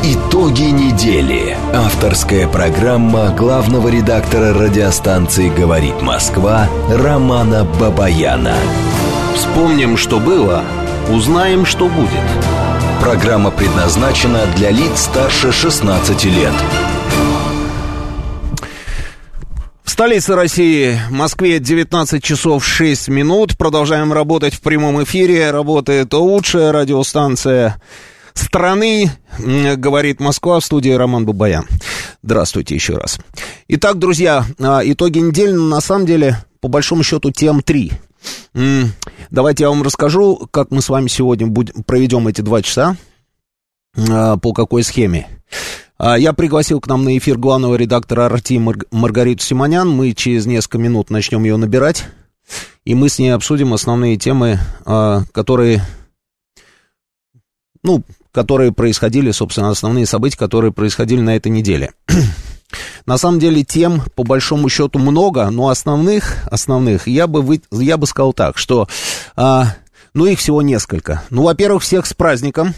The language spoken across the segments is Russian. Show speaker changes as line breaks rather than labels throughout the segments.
Итоги недели. Авторская программа главного редактора радиостанции «Говорит Москва» Романа Бабаяна.
Вспомним, что было, узнаем, что будет.
Программа предназначена для лиц старше 16 лет.
В столице России, Москве, 19 часов 6 минут. Продолжаем работать в прямом эфире. Работает лучшая радиостанция страны, говорит Москва, в студии Роман Бабаян. Здравствуйте еще раз. Итак, друзья, итоги недели, на самом деле, по большому счету, тем 3. Давайте я вам расскажу, как мы с вами сегодня проведем эти 2 часа, по какой схеме. Я пригласил к нам на эфир главного редактора «Арти» Маргариту Симонян. Мы через несколько минут начнем ее набирать, и мы с ней обсудим основные темы, которые происходили, собственно, основные события, которые происходили на этой неделе. На самом деле тем, по большому счету, много, но основных я бы сказал так, что, их всего несколько. Во-первых, всех с праздником,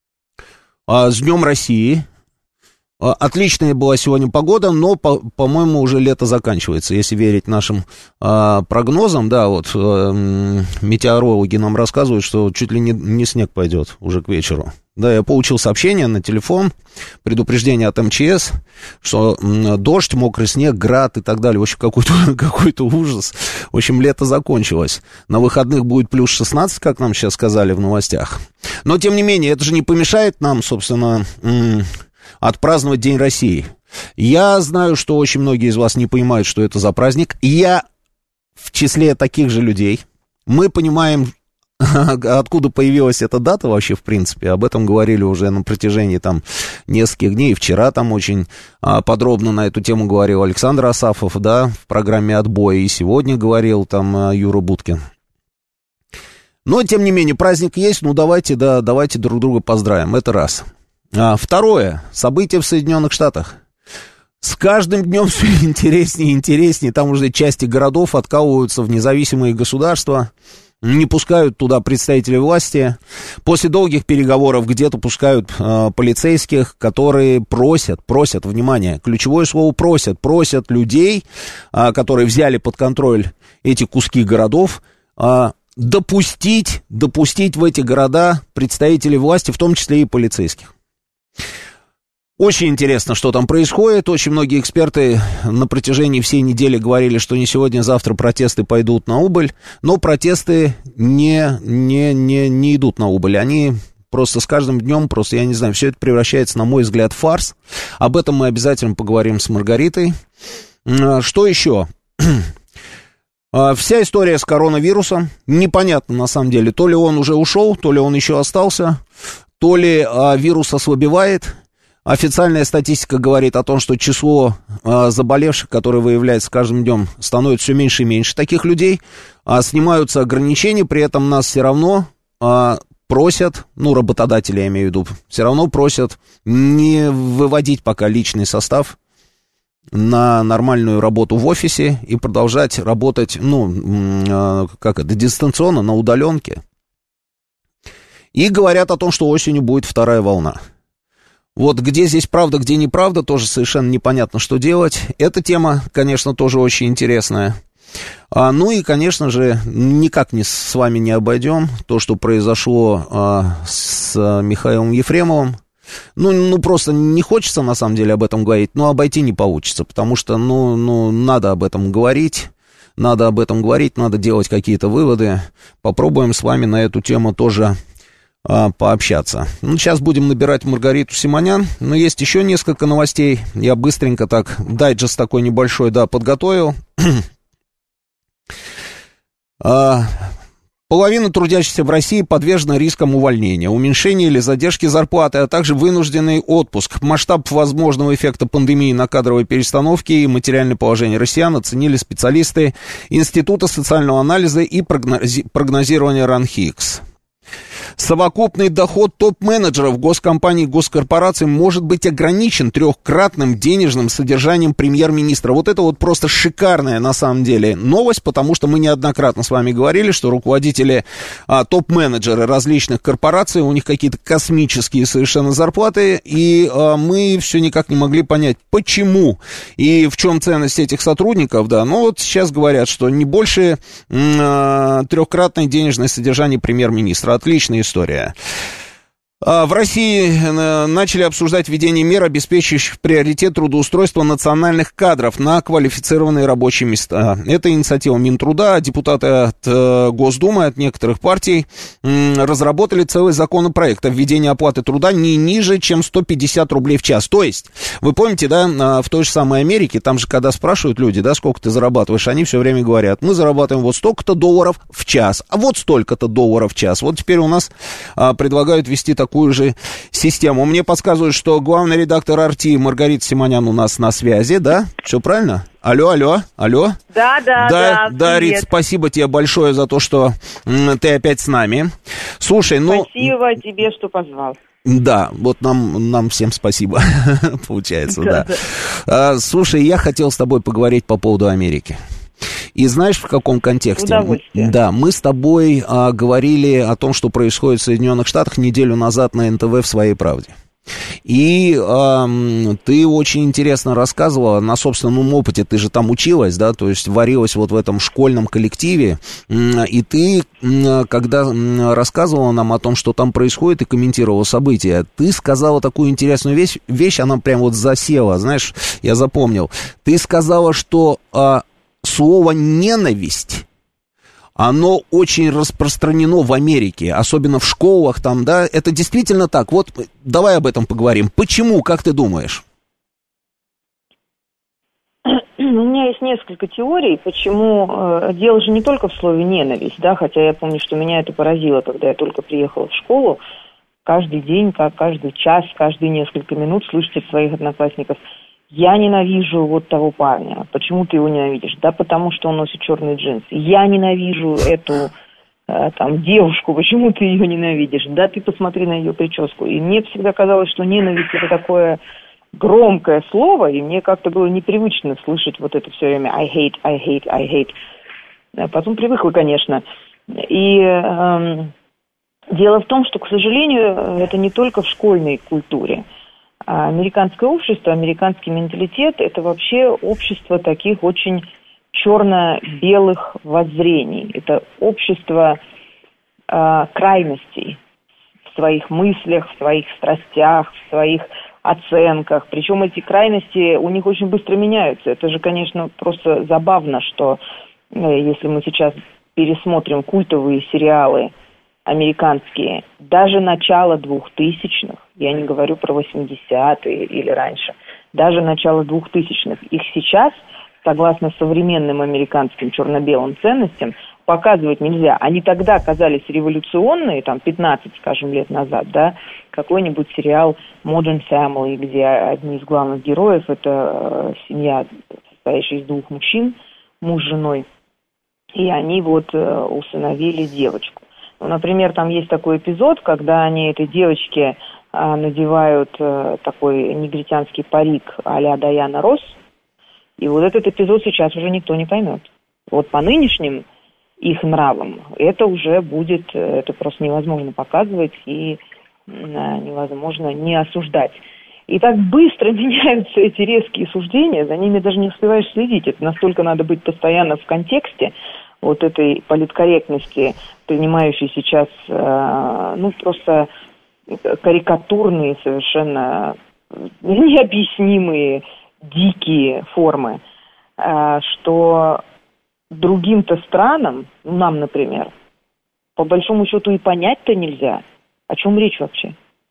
с Днем России. Отличная была сегодня погода, но, по-моему, уже лето заканчивается, если верить нашим прогнозам. Да, вот метеорологи нам рассказывают, что чуть ли не снег пойдет уже к вечеру. Да, я получил сообщение на телефон, предупреждение от МЧС, что дождь, мокрый снег, град и так далее. В общем, какой-то ужас. В общем, лето закончилось. На выходных будет плюс 16, как нам сейчас сказали в новостях. Но, тем не менее, это же не помешает нам, собственно, отпраздновать День России. Я знаю, что очень многие из вас не понимают, что это за праздник. Я в числе таких же людей. Мы понимаем, откуда появилась эта дата вообще, в принципе. Об этом говорили уже на протяжении нескольких дней. Вчера очень подробно на эту тему говорил Александр Асафов, да, в программе «Отбой». И сегодня говорил Юра Буткин. Но, тем не менее, праздник есть. Давайте друг друга поздравим. Это раз. Второе. События в Соединенных Штатах. С каждым днем все интереснее и интереснее. Там уже части городов откалываются в независимые государства. Не пускают туда представителей власти. После долгих переговоров где-то пускают полицейских, которые просят, внимание, ключевое слово просят людей, которые взяли под контроль эти куски городов, допустить в эти города представителей власти, в том числе и полицейских. Очень интересно, что там происходит. Очень многие эксперты на протяжении всей недели говорили, что не сегодня, завтра протесты пойдут на убыль. Но протесты не идут на убыль. Они просто с каждым днем, я не знаю, все это превращается, на мой взгляд, в фарс. Об этом мы обязательно поговорим с Маргаритой. Что еще? Вся история с коронавирусом. Непонятно, на самом деле, то ли он уже ушел, то ли он еще остался, то ли вирус ослабевает. Официальная статистика говорит о том, что число заболевших, которые выявляется с каждым днем, становится все меньше и меньше таких людей. Снимаются ограничения, при этом нас все равно просят, работодатели, я имею в виду, все равно просят не выводить пока личный состав на нормальную работу в офисе и продолжать работать, дистанционно, на удаленке. И говорят о том, что осенью будет вторая волна. Вот где здесь правда, где неправда, тоже совершенно непонятно, что делать. Эта тема, конечно, тоже очень интересная. И, конечно же, никак с вами не обойдем то, что произошло с Михаилом Ефремовым. Просто не хочется, на самом деле, об этом говорить, но обойти не получится, потому что, надо об этом говорить, надо делать какие-то выводы. Попробуем с вами на эту тему тоже пообщаться. Сейчас будем набирать Маргариту Симонян, но есть еще несколько новостей. Я быстренько дайджест такой небольшой, подготовил. Половина трудящихся в России подвержена рискам увольнения, уменьшения или задержки зарплаты, а также вынужденный отпуск. Масштаб возможного эффекта пандемии на кадровой перестановке и материальное положение россиян оценили специалисты Института социального анализа и прогнозирования РАНХИКС. Совокупный доход топ-менеджеров госкомпаний и госкорпораций может быть ограничен 3-кратным денежным содержанием премьер-министра. Вот это вот просто шикарная, на самом деле, новость, потому что мы неоднократно с вами говорили, что руководители, топ-менеджеры различных корпораций, у них какие-то космические совершенно зарплаты, и мы все никак не могли понять, почему и в чем ценность этих сотрудников, да. Но вот сейчас говорят, что не больше 3-кратное денежное содержание премьер-министра. Отличная история. В России начали обсуждать введение мер, обеспечивающих приоритет трудоустройства национальных кадров на квалифицированные рабочие места. Это инициатива Минтруда. Депутаты от Госдумы, от некоторых партий разработали целый законопроект о введении оплаты труда не ниже, чем 150 рублей в час. То есть, вы помните, да, в той же самой Америке, там же, когда спрашивают люди, да, сколько ты зарабатываешь, они все время говорят, мы зарабатываем вот столько-то долларов в час, а вот столько-то долларов в час. Вот теперь у нас предлагают ввести такую же систему. Мне подсказывают, что главный редактор RT Маргарита Симонян у нас на связи, да? Все правильно? Алло. Да, Рит, спасибо тебе большое за то, что ты опять с нами. Слушай,
Спасибо тебе, что позвал.
Да, вот нам всем спасибо, получается, да. Слушай, я хотел с тобой поговорить по поводу Америки. И знаешь, в каком контексте? Да, мы с тобой говорили о том, что происходит в Соединенных Штатах неделю назад на НТВ в «Своей правде». И ты очень интересно рассказывала на собственном опыте, ты же там училась, да, то есть варилась вот в этом школьном коллективе, и ты, когда рассказывала нам о том, что там происходит, и комментировала события, ты сказала такую интересную вещь, она прям вот засела, знаешь, я запомнил. Ты сказала, что слово «ненависть», оно очень распространено в Америке, особенно в школах там, да, это действительно так. Вот давай об этом поговорим. Почему, как ты думаешь?
У меня есть несколько теорий, почему. Дело же не только в слове «ненависть», да, хотя я помню, что меня это поразило, когда я только приехала в школу. Каждый день, каждый час, каждые несколько минут слышите от своих одноклассников: я ненавижу вот того парня. Почему ты его ненавидишь? Да потому что он носит черные джинсы. Я ненавижу эту девушку. Почему ты ее ненавидишь? Да ты посмотри на ее прическу. И мне всегда казалось, что ненависть — это такое громкое слово, и мне как-то было непривычно слышать вот это все время I hate. А потом привыкла, конечно. И дело в том, что, к сожалению, это не только в школьной культуре. Американское общество, американский менталитет – это вообще общество таких очень черно-белых воззрений. Это общество крайностей в своих мыслях, в своих страстях, в своих оценках. Причем эти крайности у них очень быстро меняются. Это же, конечно, просто забавно, что если мы сейчас пересмотрим культовые сериалы американские, даже начало 2000-х, я не говорю про 80-е или раньше, даже начало 2000-х, их сейчас, согласно современным американским черно-белым ценностям, показывать нельзя. Они тогда казались революционные, 15, скажем, лет назад, да, какой-нибудь сериал Modern Family, где одни из главных героев — это семья, состоящая из 2 мужчин, муж с женой, и они усыновили девочку. Например, там есть такой эпизод, когда они этой девочке надевают такой негритянский парик а-ля Дайана Росс, и вот этот эпизод сейчас уже никто не поймет. Вот по нынешним их нравам это уже будет, это просто невозможно показывать и невозможно не осуждать. И так быстро меняются эти резкие суждения, за ними даже не успеваешь следить. Это настолько надо быть постоянно в контексте вот этой политкорректности, принимающей сейчас, просто карикатурные, совершенно необъяснимые, дикие формы, что другим-то странам, нам, например, по большому счету и понять-то нельзя. О чем речь вообще?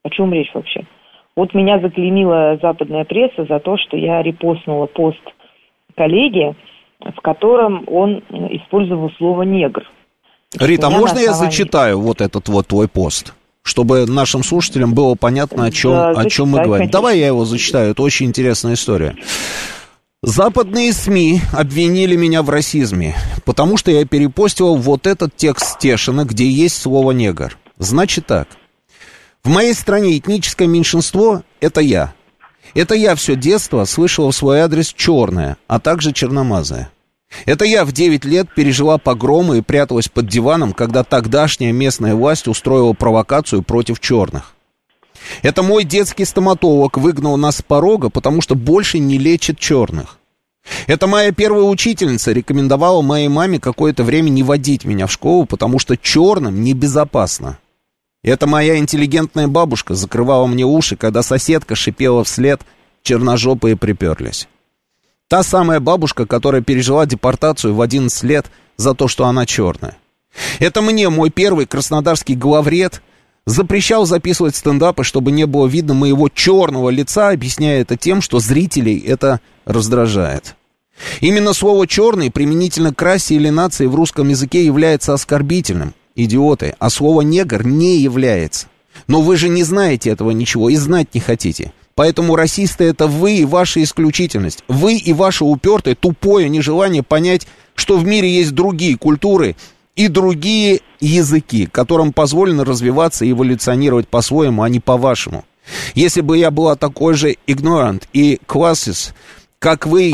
Вот меня заклеймила западная пресса за то, что я репостнула пост коллеги, в котором он использовал слово «негр».
Рита, можно я зачитаю вот этот вот твой пост, чтобы нашим слушателям было понятно, о чем мы говорим? Конечно. Давай я его зачитаю, это очень интересная история. Западные СМИ обвинили меня в расизме, потому что я перепостил вот этот текст Стешина, где есть слово «негр». Значит так. В моей стране этническое меньшинство – это я. Это я все детство слышала в свой адрес черное, а также черномазое. Это я в 9 лет пережила погромы и пряталась под диваном, когда тогдашняя местная власть устроила провокацию против черных. Это мой детский стоматолог выгнал нас с порога, потому что больше не лечит черных. Это моя первая учительница рекомендовала моей маме какое-то время не водить меня в школу, потому что черным небезопасно. Это моя интеллигентная бабушка закрывала мне уши, когда соседка шипела вслед: черножопые приперлись. Та самая бабушка, которая пережила депортацию в 11 лет за то, что она черная. Это мне мой первый краснодарский главред запрещал записывать стендапы, чтобы не было видно моего черного лица, объясняя это тем, что зрителей это раздражает. Именно слово «черный» применительно к расе или нации в русском языке является оскорбительным. Идиоты, а слово «негр» не является. Но вы же не знаете этого ничего и знать не хотите. Поэтому расисты — это вы и ваша исключительность. Вы и ваше упертое, тупое нежелание понять, что в мире есть другие культуры и другие языки, которым позволено развиваться и эволюционировать по-своему, а не по-вашему. Если бы я была такой же ignorant и classes, как вы,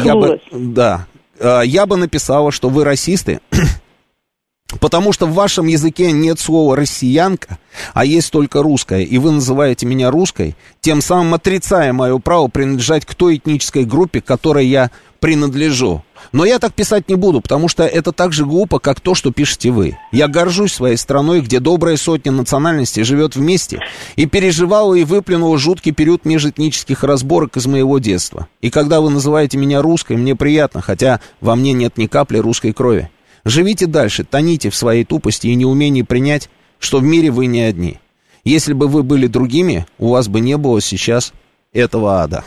я бы написала, что вы расисты, потому что в вашем языке нет слова «россиянка», а есть только «русская», и вы называете меня русской, тем самым отрицая мое право принадлежать к той этнической группе, к которой я принадлежу. Но я так писать не буду, потому что это так же глупо, как то, что пишете вы. Я горжусь своей страной, где добрая сотня национальностей живет вместе, и переживала и выплюнула жуткий период межэтнических разборок из моего детства. И когда вы называете меня русской, мне приятно, хотя во мне нет ни капли русской крови. Живите дальше, тоните в своей тупости и неумении принять, что в мире вы не одни. Если бы вы были другими, у вас бы не было сейчас этого ада.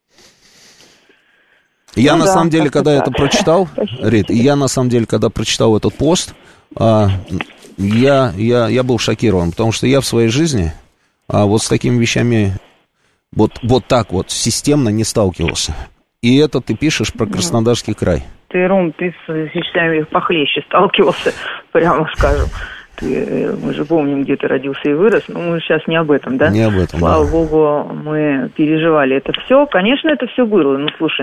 Я на самом деле, когда это прочитал, Рит, когда прочитал этот пост, я был шокирован, потому что я в своей жизни вот с такими вещами вот так вот системно не сталкивался. И это ты пишешь про Краснодарский край.
Ты, Ром, ты с вещами похлеще сталкивался, прямо скажем. Мы же помним, где ты родился и вырос, но мы сейчас не об этом, да?
Не об этом,
Слава богу, мы переживали это все. Конечно, это все было. Ну, слушай,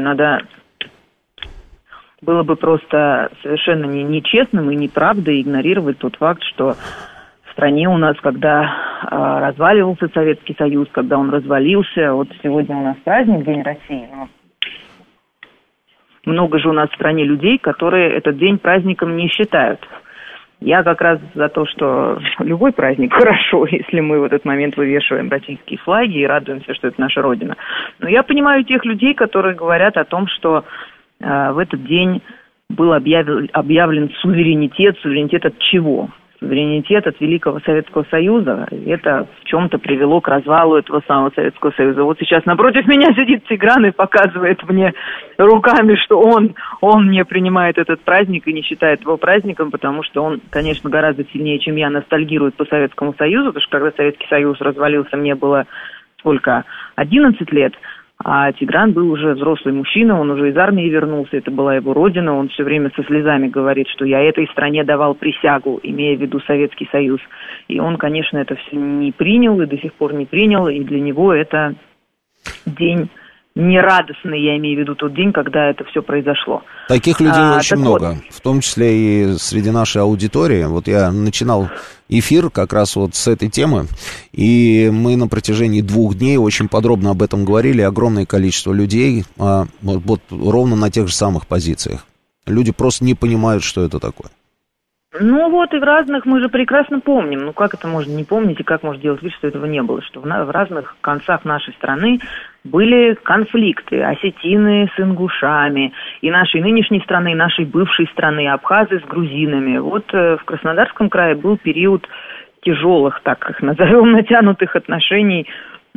было бы просто совершенно нечестным и неправдой игнорировать тот факт, что в стране у нас, когда разваливался Советский Союз, когда он развалился, вот сегодня у нас праздник, День России, но много же у нас в стране людей, которые этот день праздником не считают. Я как раз за то, что любой праздник хорошо, если мы в этот момент вывешиваем российские флаги и радуемся, что это наша Родина. Но я понимаю тех людей, которые говорят о том, что в этот день был объявлен суверенитет. Суверенитет от чего? Суверенитет от Великого Советского Союза. Это в чем-то привело к развалу этого самого Советского Союза. Вот сейчас напротив меня сидит Тигран и показывает мне руками, что он не принимает этот праздник и не считает его праздником, потому что он, конечно, гораздо сильнее, чем я, ностальгирует по Советскому Союзу, потому что когда Советский Союз развалился, мне было сколько? 11 лет. А Тигран был уже взрослый мужчина, он уже из армии вернулся, это была его родина, он все время со слезами говорит, что я этой стране давал присягу, имея в виду Советский Союз. И он, конечно, это все не принял и до сих пор не принял, и для него это день нерадостный, я имею в виду тот день, когда это все произошло.
Таких людей очень много, в том числе и среди нашей аудитории. Вот я начинал эфир как раз вот с этой темы, и мы на протяжении 2 дней очень подробно об этом говорили. Огромное количество людей вот ровно на тех же самых позициях. Люди просто не понимают, что это такое.
Ну вот и в разных, мы же прекрасно помним, ну как это можно не помнить и как можно делать вид, что этого не было, что в разных концах нашей страны были конфликты, осетины с ингушами, и нашей нынешней страны, и нашей бывшей страны, абхазы с грузинами. Вот в Краснодарском крае был период тяжелых, так их назовем, натянутых отношений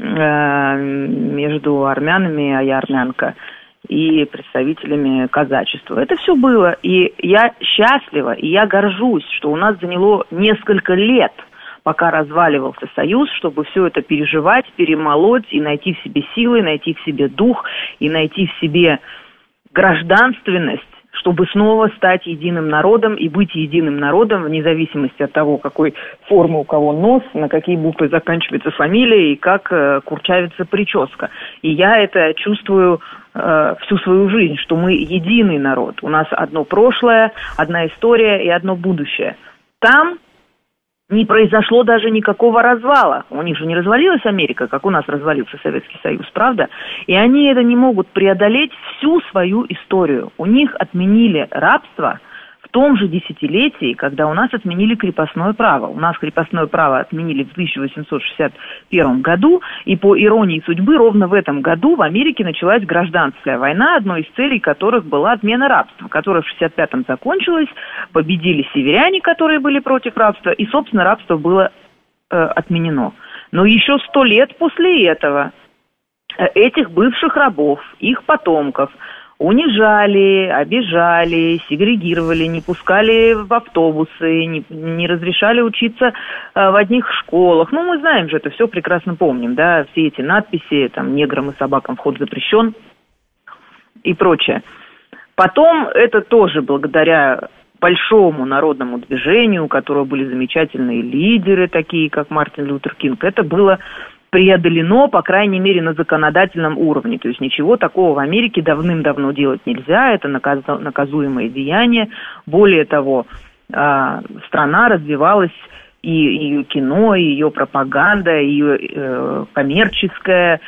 между армянами, а я армянка, и представителями казачества. Это все было, и я счастлива, и я горжусь, что у нас заняло несколько лет, пока разваливался Союз, чтобы все это переживать, перемолоть и найти в себе силы, найти в себе дух и найти в себе гражданственность чтобы снова стать единым народом и быть единым народом вне зависимости от того, какой формы у кого нос, на какие буквы заканчивается фамилия и как курчавится прическа. И я это чувствую всю свою жизнь, что мы единый народ. У нас одно прошлое, одна история и одно будущее. Там не произошло даже никакого развала. У них же не развалилась Америка, как у нас развалился Советский Союз, правда? И они это не могут преодолеть всю свою историю. У них отменили рабство в том же десятилетии, когда у нас отменили крепостное право. У нас крепостное право отменили в 1861 году, и по иронии судьбы ровно в этом году в Америке началась гражданская война, одной из целей которых была отмена рабства, которая в 1965-м закончилась, победили северяне, которые были против рабства, и, собственно, рабство было отменено. Но еще 100 лет после этого этих бывших рабов, их потомков, унижали, обижали, сегрегировали, не пускали в автобусы, не разрешали учиться в одних школах. Ну, мы знаем же, это все прекрасно помним, да, все эти надписи, там, неграм и собакам вход запрещен и прочее. Потом это тоже благодаря большому народному движению, у которого были замечательные лидеры, такие как Мартин Лютер Кинг, это было преодолено, по крайней мере, на законодательном уровне. То есть ничего такого в Америке давным-давно делать нельзя, это наказуемое деяние. Более того, страна развивалась, и ее кино, и ее пропаганда, и ее коммерческая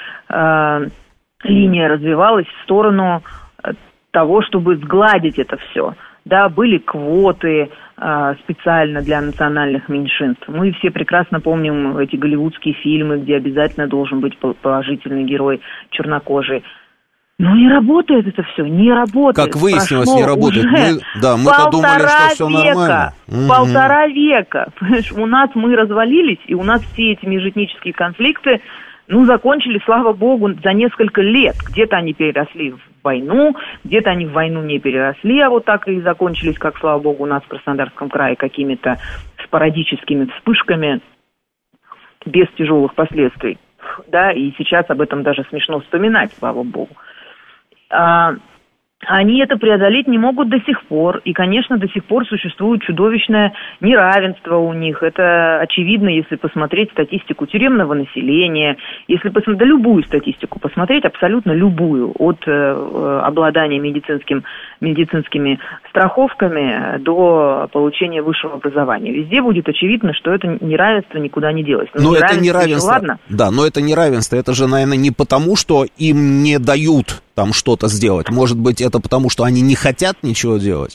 линия развивалась в сторону того, чтобы сгладить это все. Да, были квоты специально для национальных меньшинств. Мы все прекрасно помним эти голливудские фильмы, где обязательно должен быть положительный герой чернокожий. Но не работает это все, не работает.
Как выяснилось, не работает. Мы-то думали, что все нормально.
Полтора века. Понимаешь, у нас мы развалились, и у нас все эти межэтнические конфликты, закончились, слава богу, за несколько лет. Где-то они переросли в войну, где-то они в войну не переросли, а вот так и закончились, как, слава богу, у нас в Краснодарском крае какими-то спорадическими вспышками без тяжелых последствий. Да, и сейчас об этом даже смешно вспоминать, слава богу. Они это преодолеть не могут до сих пор. И, конечно, до сих пор существует чудовищное неравенство у них. Это очевидно, если посмотреть статистику тюремного населения, если посмотреть любую статистику, посмотреть абсолютно любую, от обладания медицинскими страховками до получения высшего образования. Везде будет очевидно, что это неравенство никуда не делось.
Но это неравенство. Ладно? Да, но это неравенство. Это же, наверное, не потому, что им не дают там что-то сделать. Может быть, это потому, что они не хотят ничего делать?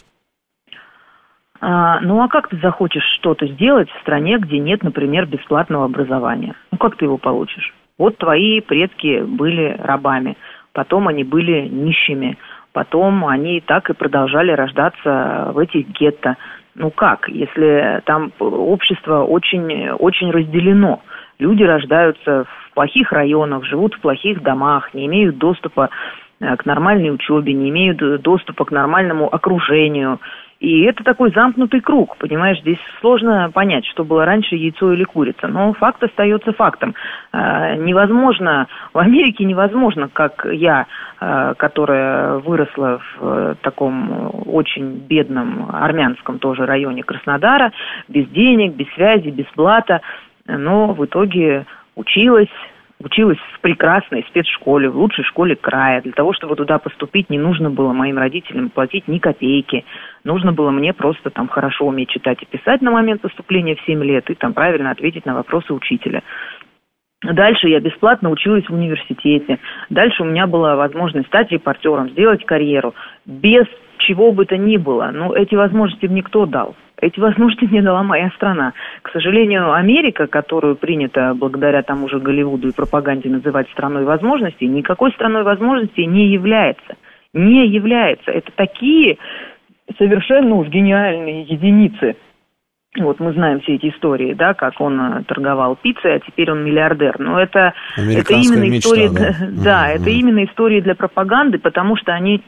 А как ты захочешь что-то сделать в стране, где нет, например, бесплатного образования? Как ты его получишь? Вот твои предки были рабами, потом они были нищими, потом они так и продолжали рождаться в этих гетто. Как, если там общество очень, очень разделено? Люди рождаются в плохих районах, живут в плохих домах, не имеют доступа к нормальной учебе, не имеют доступа к нормальному окружению. И это такой замкнутый круг, понимаешь, здесь сложно понять, что было раньше, яйцо или курица, но факт остается фактом. Невозможно, в Америке невозможно, как я, которая выросла в таком очень бедном армянском тоже районе Краснодара, без денег, без связи, без блата, но в итоге училась в прекрасной спецшколе, в лучшей школе края. Для того, чтобы туда поступить, не нужно было моим родителям платить ни копейки. Нужно было мне просто там хорошо уметь читать и писать на момент поступления в 7 лет и там правильно ответить на вопросы учителя. Дальше я бесплатно училась в университете. Дальше у меня была возможность стать репортером, сделать карьеру. Без чего бы то ни было. Эти возможности мне кто дал? Эти возможности мне дала моя страна. К сожалению, Америка, которую принято благодаря тому же Голливуду и пропаганде называть страной возможностей, никакой страной возможностей не является. Не является. Это такие совершенно уж гениальные единицы. Вот мы знаем все эти истории, да, как он торговал пиццей, а теперь он миллиардер. Но это именно мечта, история, да, это именно истории для пропаганды, потому что они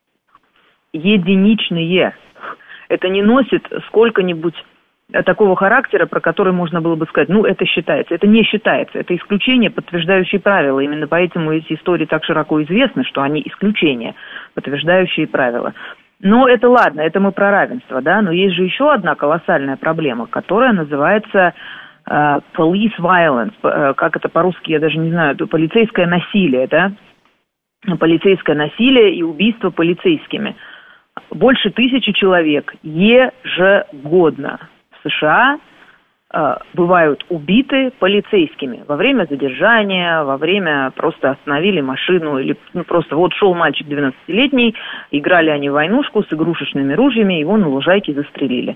единичные. Это не носит сколько-нибудь такого характера, про который можно было бы сказать, это считается. Это не считается. Это исключение, подтверждающие правила. Именно поэтому эти истории так широко известны, что они исключения, подтверждающие правила. Но это ладно, это мы про равенство, да, но есть же еще одна колоссальная проблема, которая называется police violence, как это по-русски, я даже не знаю, это полицейское насилие, да, полицейское насилие и убийство полицейскими. Больше 1000 человек ежегодно в США бывают убиты полицейскими во время задержания, во время просто остановили машину, или просто вот шел мальчик 12-летний, играли они в войнушку с игрушечными ружьями, его на лужайке застрелили.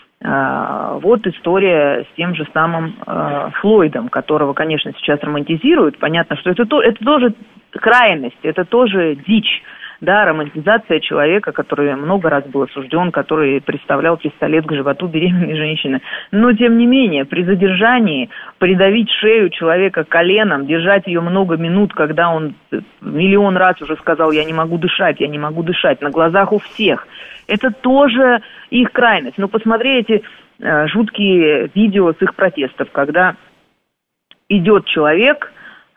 Вот история с тем же самым Флойдом, которого, конечно, сейчас романтизируют. Понятно, что это тоже крайность, это тоже дичь. Да, романтизация человека, который много раз был осужден, который приставлял пистолет к животу беременной женщины. Но, тем не менее, при задержании придавить шею человека коленом, держать ее много минут, когда он миллион раз уже сказал «я не могу дышать», на глазах у всех, это тоже их крайность. Но посмотрите жуткие видео с их протестов, когда идет человек,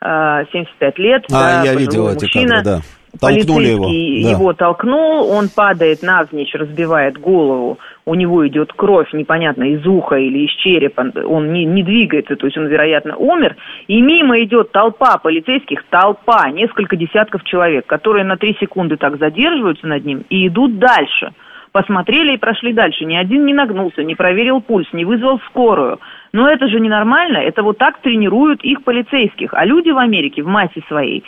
75 лет,
я видел эти кадры, да.
Полицейский его толкнул, он падает навзничь, разбивает голову, у него идет кровь, непонятно, из уха или из черепа, он не двигается, то есть он, вероятно, умер, и мимо идет толпа полицейских, несколько десятков человек, которые на 3 секунды так задерживаются над ним и идут дальше. Посмотрели и прошли дальше, ни один не нагнулся, не проверил пульс, не вызвал скорую. Но это же ненормально, это вот так тренируют их полицейских, а люди в Америке в массе своей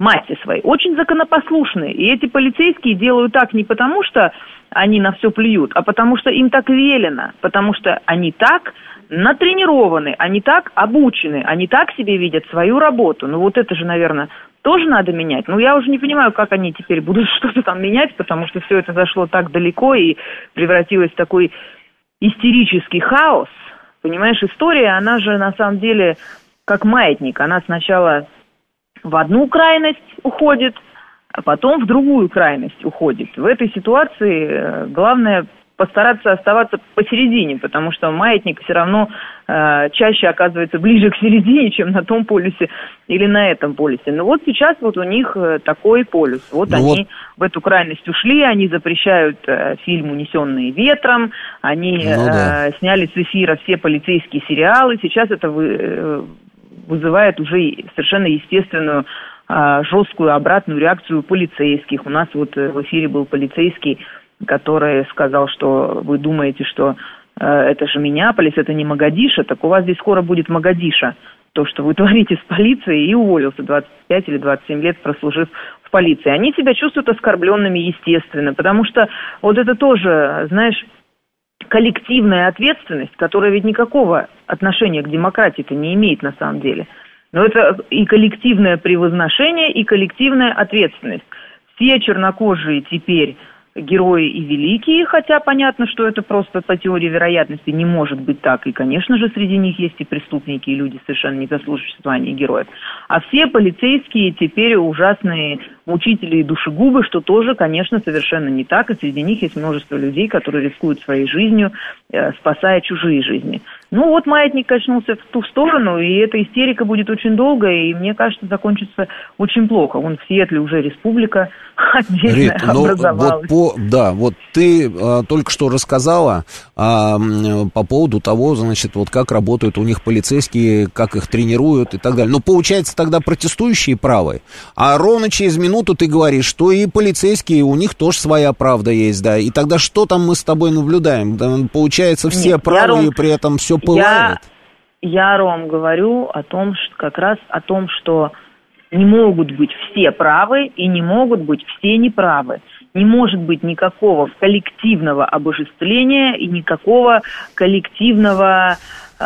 очень законопослушные. И эти полицейские делают так не потому, что они на все плюют, а потому что им так велено, потому что они так натренированы, они так обучены, они так себе видят свою работу. Ну вот это же, наверное, тоже надо менять. Ну я уже не понимаю, как они теперь будут что-то там менять, потому что все это зашло так далеко и превратилось в такой истерический хаос. Понимаешь, история, она же на самом деле как маятник. Она сначала в одну крайность уходит, а потом в другую крайность уходит. В этой ситуации главное постараться оставаться посередине, потому что маятник все равно чаще оказывается ближе к середине, чем на том полюсе или на этом полюсе. Но вот сейчас вот у них такой полюс. Они в эту крайность ушли, они запрещают фильм «Унесенные ветром», они сняли с эфира все полицейские сериалы. Сейчас это вызывает уже совершенно естественную жесткую обратную реакцию полицейских. У нас вот в эфире был полицейский, который сказал, что вы думаете, что это же Миннеаполис, это не Могадишо, так у вас здесь скоро будет Могадишо. То, что вы творите с полицией, и уволился 25 или 27 лет, прослужив в полиции. Они себя чувствуют оскорбленными, естественно, потому что вот это тоже, знаешь, коллективная ответственность, которая ведь никакого отношения к демократии-то не имеет на самом деле. Но это и коллективное превозношение, и коллективная ответственность. Все чернокожие теперь герои и великие, хотя понятно, что это просто по теории вероятности не может быть так. И, конечно же, среди них есть и преступники, и люди, совершенно не заслуживающие звания героев. А все полицейские теперь ужасные мучители и душегубы, что тоже, конечно, совершенно не так. И среди них есть множество людей, которые рискуют своей жизнью, спасая чужие жизни. Ну вот маятник качнулся в ту сторону, и эта истерика будет очень долгая, и мне кажется, закончится очень плохо. Вон в Сиэтле уже республика отдельная образовалась.
Вот ты только что рассказала по поводу того, значит, вот как работают у них полицейские, как их тренируют и так далее. Но получается тогда протестующие правы, а ровно через минуту ты говоришь, что и полицейские, у них тоже своя правда есть, да, и тогда что там мы с тобой наблюдаем? Да, получается, все правы, и при этом все пылает.
Я, Ром, говорю как раз о том, что не могут быть все правы и не могут быть все неправы. Не может быть никакого коллективного обожествления и никакого коллективного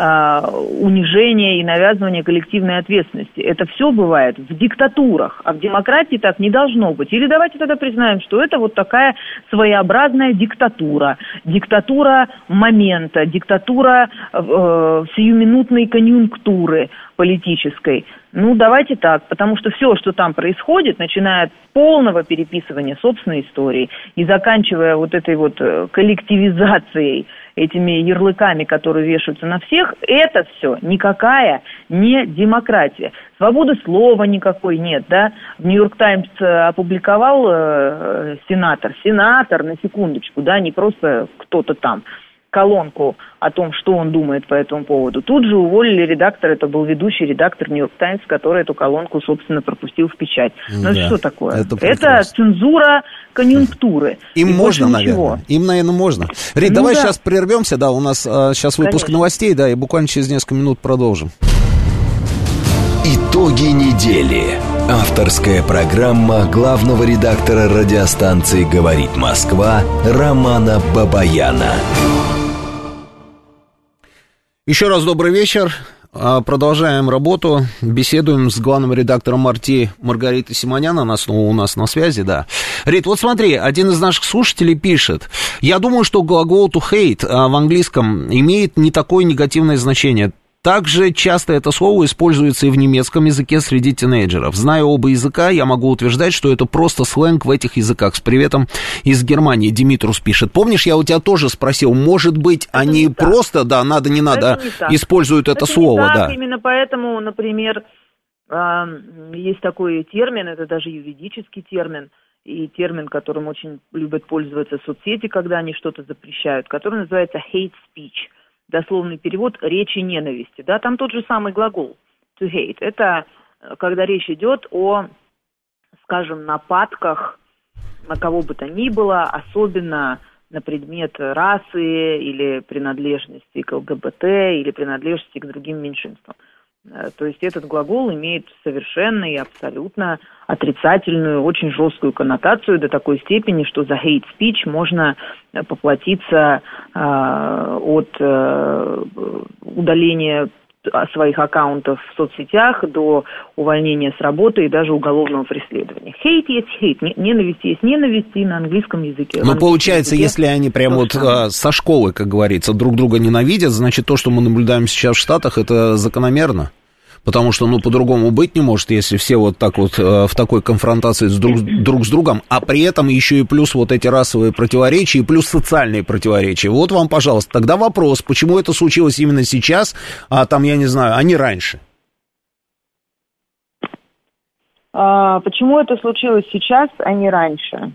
унижения и навязывания коллективной ответственности. Это все бывает в диктатурах, а в демократии так не должно быть. Или давайте тогда признаем, что это вот такая своеобразная диктатура. Диктатура момента, диктатура сиюминутной конъюнктуры политической. Ну, давайте так, потому что все, что там происходит, начиная от полного переписывания собственной истории и заканчивая вот этой вот коллективизацией этими ярлыками, которые вешаются на всех, это все никакая не демократия. Свободы слова никакой нет, да. В «Нью-Йорк Таймс» опубликовал сенатор, на секундочку, да, не просто кто-то там, колонку о том, что он думает по этому поводу. Тут же уволили редактора, это был ведущий редактор «Нью-Йорк Таймс», который эту колонку, собственно, пропустил в печать. Ну, да, что такое? Это цензура конъюнктуры.
Им можно, наверное. Им, наверное, можно. Рит, давай сейчас прервемся, да, у нас сейчас выпуск новостей, да, и буквально через несколько минут продолжим.
Итоги недели. Авторская программа главного редактора радиостанции «Говорит Москва» Романа Бабаяна.
Еще раз добрый вечер. Продолжаем работу. Беседуем с главным редактором «Марти» Маргаритой Симонян. Она снова у нас на связи, да. Рит, вот смотри, один из наших слушателей пишет. Я думаю, что глагол to hate в английском имеет не такое негативное значение. Также часто это слово используется и в немецком языке среди тинейджеров. Зная оба языка, я могу утверждать, что это просто сленг в этих языках. С приветом из Германии. Димитрус пишет. Помнишь, я у тебя тоже спросил, может быть, это они просто, да, надо, не надо, используют это слово, да.
Именно поэтому, например, есть такой термин, это даже юридический термин, и термин, которым очень любят пользоваться соцсети, когда они что-то запрещают, который называется hate speech. Дословный перевод речи ненависти, да, там тот же самый глагол to hate. Это когда речь идет о, скажем, нападках на кого бы то ни было, особенно на предмет расы или принадлежности к ЛГБТ или принадлежности к другим меньшинствам. То есть этот глагол имеет совершенно и абсолютно отрицательную, очень жесткую коннотацию до такой степени, что за hate speech можно поплатиться от удаления своих аккаунтов в соцсетях до увольнения с работы и даже уголовного преследования. Hate есть hate, ненависть есть ненависть, и на английском языке.
Но получается, если они прям вот со школы, как говорится, друг друга ненавидят, значит, то, что мы наблюдаем сейчас в Штатах, это закономерно. Потому что, ну, по-другому быть не может, если все вот так вот в такой конфронтации друг с другом, а при этом еще и плюс вот эти расовые противоречия, и плюс социальные противоречия. Вот вам, пожалуйста, тогда вопрос, почему это случилось именно сейчас, а там, я не знаю, а не раньше?
Почему это случилось сейчас, а не раньше?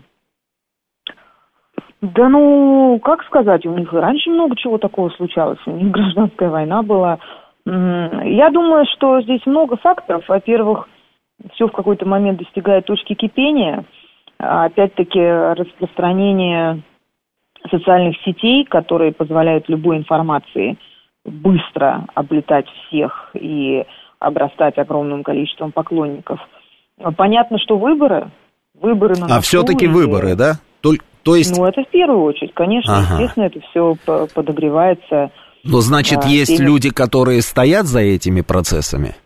Да ну, как сказать, у них и раньше много чего такого случалось, у них гражданская война была. Я думаю, что здесь много факторов. Во-первых, все в какой-то момент достигает точки кипения. Опять-таки, распространение социальных сетей, которые позволяют любой информации быстро облетать всех и обрастать огромным количеством поклонников. Понятно, что выборы на носу.
А все-таки выборы, да? То есть...
Ну, это в первую очередь, конечно. Естественно, это все подогревается.
Но, значит, есть люди, которые стоят за этими процессами?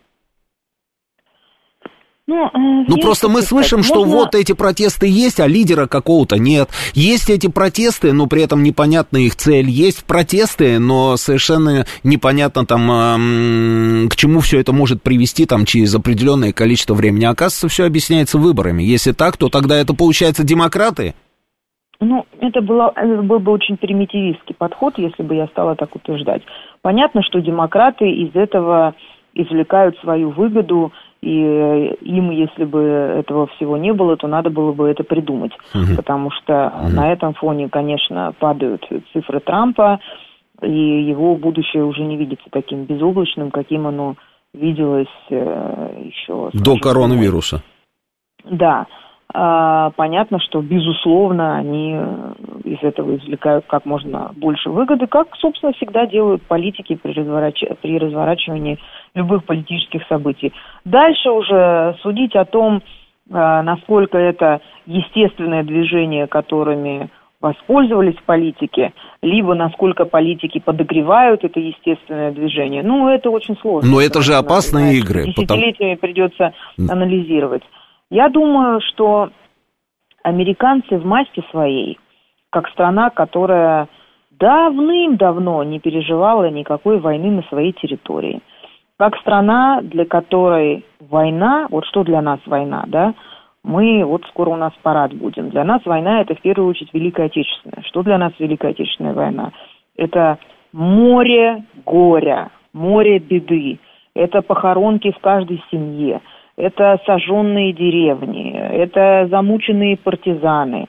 Ну, просто мы слышим, что вот эти протесты есть, а лидера какого-то нет. Есть эти протесты, но при этом непонятна их цель. Есть протесты, но совершенно непонятно там, к чему все это может привести там через определенное количество времени. Оказывается, все объясняется выборами. Если так, то тогда это, получается, демократы?
Ну, это был бы очень примитивистский подход, если бы я стала так утверждать. Понятно, что демократы из этого извлекают свою выгоду, и им, если бы этого всего не было, то надо было бы это придумать. Потому что на этом фоне, конечно, падают цифры Трампа, и его будущее уже не видится таким безоблачным, каким оно виделось еще...
До коронавируса.
Да. Понятно, что, безусловно, они из этого извлекают как можно больше выгоды, как, собственно, всегда делают политики при разворачивании любых политических событий. Дальше уже судить о том, насколько это естественное движение, которыми воспользовались политики, либо насколько политики подогревают это естественное движение, ну, это очень сложно.
Но это же опасные игры.
Десятилетиями придется анализировать. Я думаю, что американцы в массе своей, как страна, которая давным-давно не переживала никакой войны на своей территории, как страна, для которой война, вот что для нас война, да, вот скоро у нас парад будем. Для нас война – это в первую очередь Великая Отечественная. Что для нас Великая Отечественная война? Это море горя, море беды. Это похоронки в каждой семье. Это сожженные деревни. Это замученные партизаны.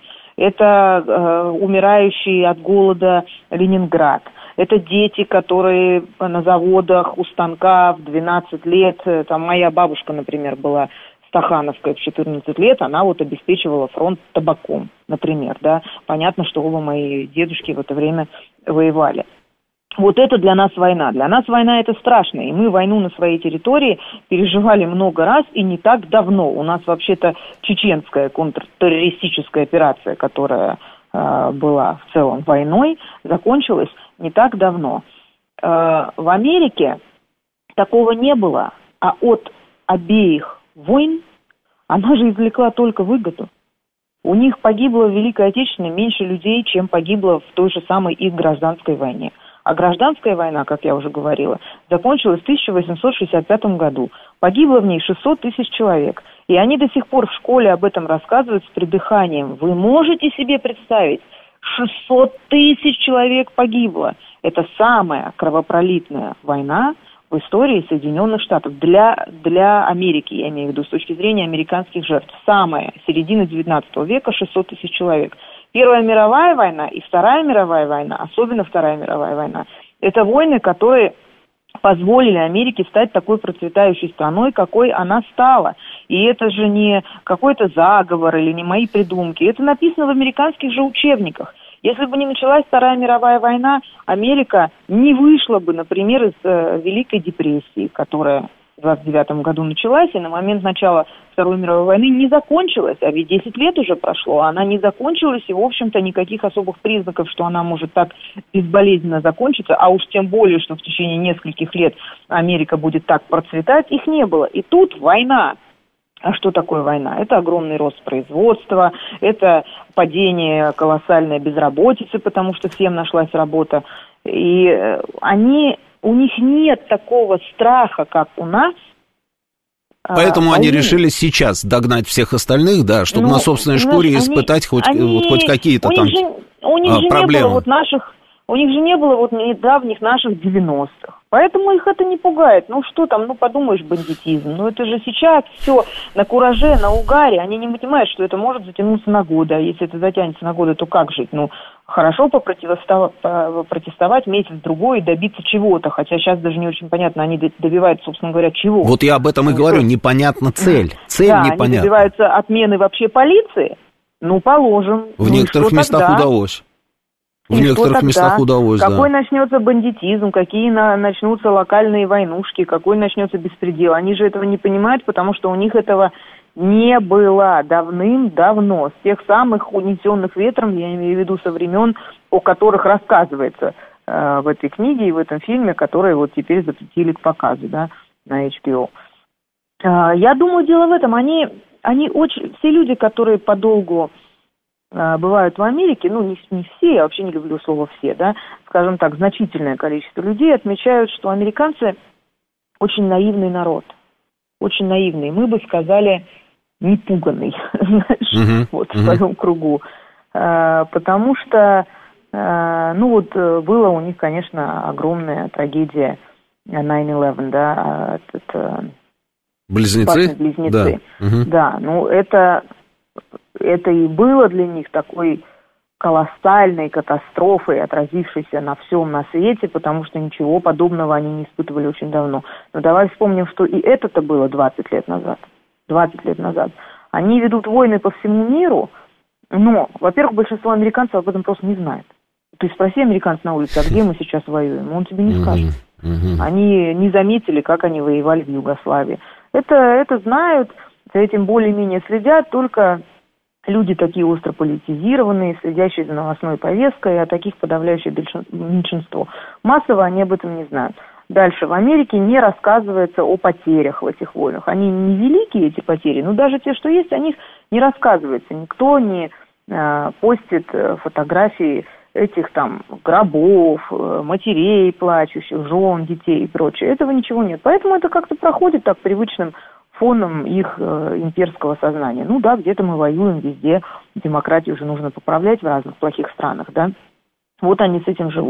Это умирающий от голода Ленинград. Это дети, которые на заводах у станка в 12 лет. Там моя бабушка, например, была стахановкой в 14 лет. Она вот обеспечивала фронт табаком, например. Да? Понятно, что оба мои дедушки в это время воевали. Вот это для нас война. Для нас война это страшно. И мы войну на своей территории переживали много раз и не так давно. У нас вообще-то чеченская контртеррористическая операция, которая была в целом войной, закончилась не так давно. В Америке такого не было. А от обеих войн она же извлекла только выгоду. У них погибло в Великой Отечественной меньше людей, чем погибло в той же самой их гражданской войне. А гражданская война, как я уже говорила, закончилась в 1865 году. Погибло в ней 600 тысяч человек. И они до сих пор в школе об этом рассказывают с придыханием. Вы можете себе представить? 600 тысяч человек погибло. Это самая кровопролитная война в истории Соединенных Штатов. Для Америки, я имею в виду, с точки зрения американских жертв. Самая середина 19 века 600 тысяч человек. Первая мировая война и Вторая мировая война, особенно Вторая мировая война, это войны, которые позволили Америке стать такой процветающей страной, какой она стала. И это же не какой-то заговор или не мои придумки. Это написано в американских же учебниках. Если бы не началась Вторая мировая война, Америка не вышла бы, например, из Великой депрессии, которая в 1929 году началась, и на момент начала Второй мировой войны не закончилась, а ведь 10 лет уже прошло, она не закончилась, и, в общем-то, никаких особых признаков, что она может так безболезненно закончиться, а уж тем более, что в течение нескольких лет Америка будет так процветать, их не было. И тут война. А что такое война? Это огромный рост производства, это падение колоссальной безработицы, потому что всем нашлась работа. И у них нет такого страха, как у нас.
Поэтому они решили сейчас догнать всех остальных, да, чтобы на собственной шкуре испытать хоть какие-то там проблемы. У них же не было недавних наших 90-х. Поэтому их это не пугает. Ну что там, подумаешь, бандитизм. Но это же сейчас все на кураже, на угаре. Они не понимают, что это может затянуться на годы. А если это затянется на годы, то как жить? Хорошо попротестовать месяц-другой и добиться чего-то. Хотя сейчас даже не очень понятно, они добиваются, собственно говоря, чего. Вот я об этом и говорю, непонятна цель. Цель непонятна. Они добиваются отмены вообще полиции? Положим. В некоторых местах удалось. В некоторых местах удалось, да. Какой начнется бандитизм, какие начнутся локальные войнушки, какой начнется беспредел. Они же этого не понимают, потому что у них этого не было давным-давно. С тех самых унесенных ветром, я имею в виду со времен, о которых рассказывается в этой книге и в этом фильме, которые вот теперь запретили к показу, да, на HBO. Я думаю, дело в этом. Они очень... Все люди, которые подолгу бывают в Америке, не все, я вообще не люблю слово «все», да, скажем так, значительное количество людей отмечают, что американцы очень наивный народ, очень наивный, мы бы сказали, непуганный, знаешь, в своем кругу, потому что, была у них, конечно, огромная трагедия 9/11, да, близнецы? Да, это и было для них такой колоссальной катастрофой, отразившейся на всем на свете, потому что ничего подобного они не испытывали очень давно. Но давай вспомним, что и это-то было 20 лет назад. 20 лет назад. Они ведут войны по всему миру, но, во-первых, большинство американцев об этом просто не знает. Ты спроси американца на улице, а где мы сейчас воюем, он тебе не скажет. Они не заметили, как они воевали в Югославии. Это знают, за этим более-менее следят только люди такие остро политизированные, следящие за новостной повесткой, а таких подавляющее меньшинство. Массово они об этом не знают. Дальше. В Америке не рассказывается о потерях в этих войнах. Они не великие, эти потери, но даже те, что есть, о них не рассказывается. Никто не постит фотографии этих там гробов, матерей плачущих, жен, детей и прочее. Этого ничего нет. Поэтому это как-то проходит так привычным фоном их имперского сознания. Где-то мы воюем, везде демократию уже нужно поправлять в разных плохих странах, да. Вот они с этим живут.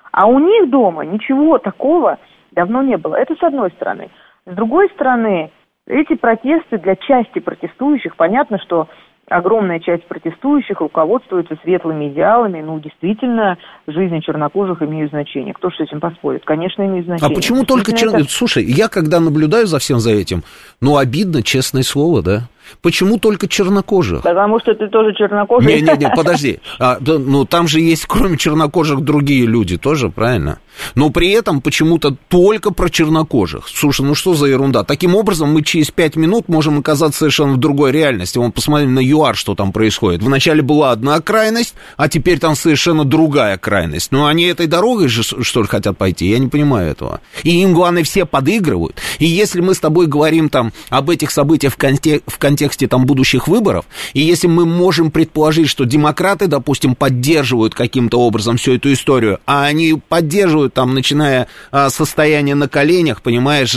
А у них дома ничего такого давно не было. Это с одной стороны. С другой стороны, эти протесты для части протестующих, понятно, что огромная часть протестующих руководствуется светлыми идеалами. Ну, действительно, жизни чернокожих имеют значение. Кто же с этим поспорит? Конечно, имеют значение.
А почему только чернокожих? Слушай, я когда наблюдаю за всем за этим, обидно, честное слово, да? Почему только чернокожих?
Потому что ты тоже чернокожий.
Не, подожди. Там же есть, кроме чернокожих, другие люди тоже, правильно? Но при этом почему-то только про чернокожих. Слушай, что за ерунда? Таким образом, мы через 5 минут можем оказаться совершенно в другой реальности. Вон, посмотри на ЮАР, что там происходит. Вначале была одна крайность, а теперь там совершенно другая крайность. Они этой дорогой же, что ли, хотят пойти? Я не понимаю этого. И им, главное, все подыгрывают. И если мы с тобой говорим там об этих событиях в контексте там будущих выборов, и если мы можем предположить, что демократы, допустим, поддерживают каким-то образом всю эту историю, а они поддерживают там, начиная состояние на коленях, понимаешь,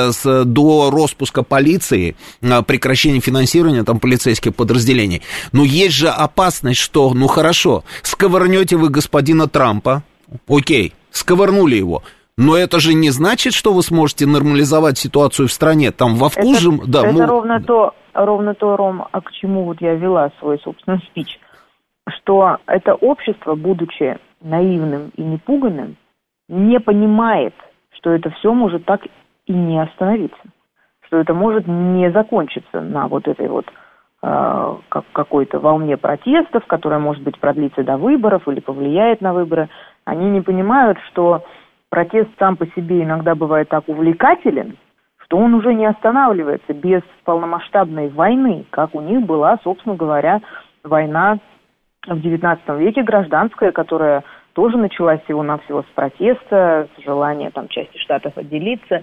до распуска полиции, прекращения финансирования там полицейских подразделений. Но есть же опасность, что, хорошо, сковырнете вы господина Трампа, окей, сковырнули его, но это же не значит, что вы сможете нормализовать ситуацию в стране. Там во вкус же... Да,
ровно то, Ром, к чему я вела свой, собственно, спич, что это общество, будучи наивным и непуганным, не понимает, что это все может так и не остановиться, что это может не закончиться на вот этой вот какой-то волне протестов, которая, может быть, продлится до выборов или повлияет на выборы. Они не понимают, что протест сам по себе иногда бывает так увлекателен, что он уже не останавливается без полномасштабной войны, как у них была, собственно говоря, война в XIX веке гражданская, которая тоже началась всего-навсего с протеста, с желания там части штатов отделиться,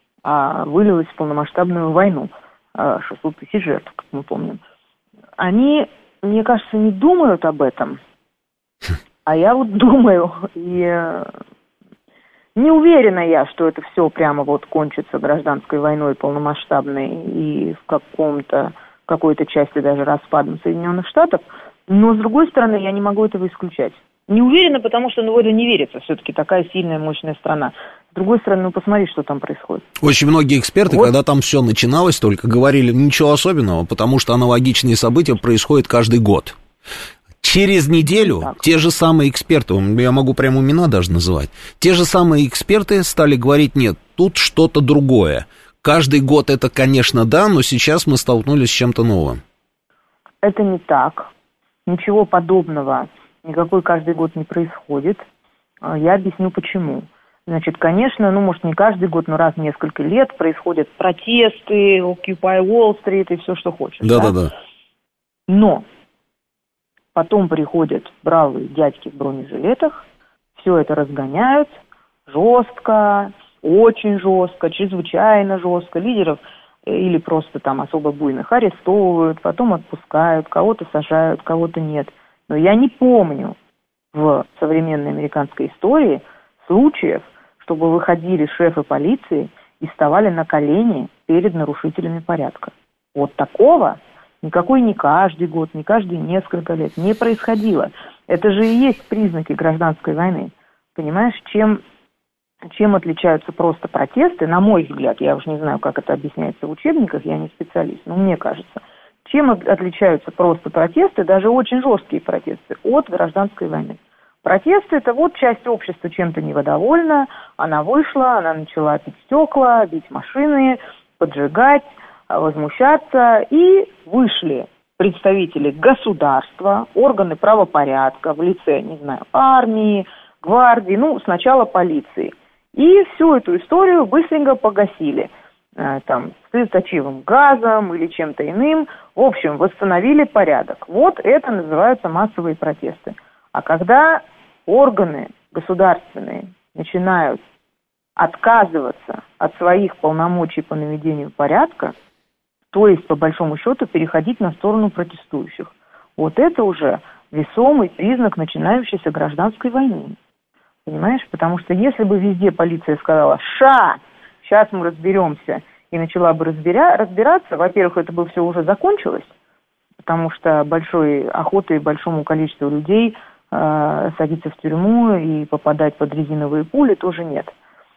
а вылилась в полномасштабную войну. 600 тысяч жертв, как мы помним. Они, мне кажется, не думают об этом, а я вот думаю, и не уверена я, что это все прямо вот кончится гражданской войной полномасштабной и в какой-то части даже распадом Соединенных Штатов, но, с другой стороны, я не могу этого исключать. Не уверена, потому что, в это не верится. Все-таки такая сильная, мощная страна. С другой стороны, посмотри, что там происходит.
Очень многие эксперты, когда там все начиналось, только говорили, ничего особенного, потому что аналогичные события происходят каждый год. Через неделю те же самые эксперты, я могу прямо имена даже называть, те же самые эксперты стали говорить, нет, тут что-то другое. Каждый год это, конечно, да, но сейчас мы столкнулись с чем-то новым.
Это не так. Ничего подобного никакой каждый год не происходит. Я объясню, почему. Значит, конечно, может, не каждый год, но раз в несколько лет происходят протесты, Occupy Wall Street и все, что хочешь.
Да.
Но потом приходят бравые дядьки в бронежилетах, все это разгоняют жестко, очень жестко, чрезвычайно жестко. Лидеров или просто там особо буйных арестовывают, потом отпускают, кого-то сажают, кого-то нет. Но я не помню в современной американской истории случаев, чтобы выходили шефы полиции и вставали на колени перед нарушителями порядка. Вот такого никакой не каждый год, не каждые несколько лет не происходило. Это же и есть признаки гражданской войны. Понимаешь, чем отличаются просто протесты, на мой взгляд, я уж не знаю, как это объясняется в учебниках, я не специалист, но мне кажется, чем отличаются просто протесты, даже очень жесткие протесты, от гражданской войны. Протесты – это вот часть общества чем-то недовольна, она вышла, она начала бить стекла, бить машины, поджигать, возмущаться, и вышли представители государства, органы правопорядка в лице, не знаю, армии, гвардии, сначала полиции. И всю эту историю быстренько погасили. Там, слезоточивым газом или чем-то иным. В общем, восстановили порядок. Вот это называются массовые протесты. А когда органы государственные начинают отказываться от своих полномочий по наведению порядка, то есть, по большому счету, переходить на сторону протестующих, вот это уже весомый признак начинающейся гражданской войны. Понимаешь? Потому что если бы везде полиция сказала сейчас мы разберемся, и начала бы разбираться, во-первых, это бы все уже закончилось, потому что большой охотой большому количеству людей садиться в тюрьму и попадать под резиновые пули, тоже нет.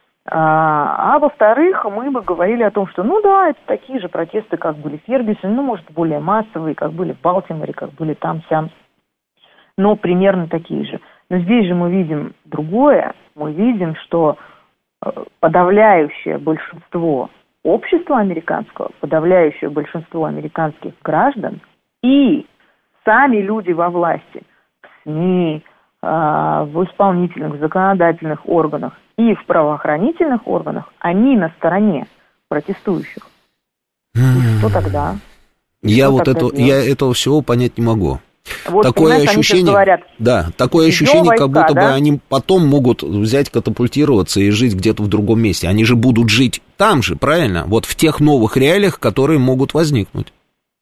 А во-вторых, мы бы говорили о том, что, ну да, это такие же протесты, как были в Фергюсоне, ну, может, более массовые, как были в Балтиморе, как были там-сям, но примерно такие же. Но здесь же мы видим другое, мы видим, что подавляющее большинство общества американского, подавляющее большинство американских граждан и сами люди во власти, в СМИ, в исполнительных, в законодательных органах и в правоохранительных органах, они на стороне протестующих. И что тогда?
Я этого всего понять не могу.
Вот,
такое ощущение,
говорят,
такое ощущение,
войска,
как будто бы они потом могут взять, катапультироваться и жить где-то в другом месте. Они же будут жить там же, правильно? Вот в тех новых реалиях, которые могут возникнуть.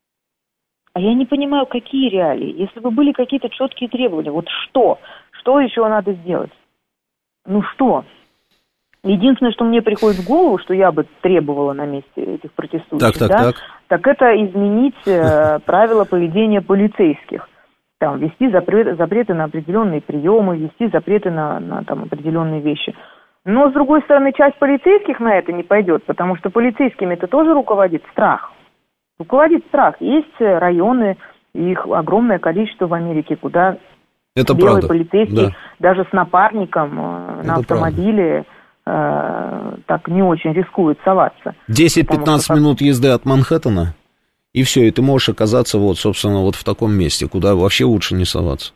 А я не понимаю, какие реалии. Если бы были какие-то четкие требования, вот что? Что еще надо сделать? Ну что? Единственное, что мне приходит в голову, что я бы требовала на месте этих протестующих, так это изменить правила поведения полицейских. Там, ввести запреты на определенные приемы, ввести запреты на там, определенные вещи. Но, с другой стороны, часть полицейских на это не пойдет, потому что полицейскими это тоже руководит страх. Руководит страх. Есть районы, их огромное количество в Америке, куда
это
белый
правда.
полицейский даже с напарником на автомобиле так не очень рискует соваться.
10-15 минут езды от Манхэттена, и все, и ты можешь оказаться собственно, в таком месте, куда вообще лучше не соваться.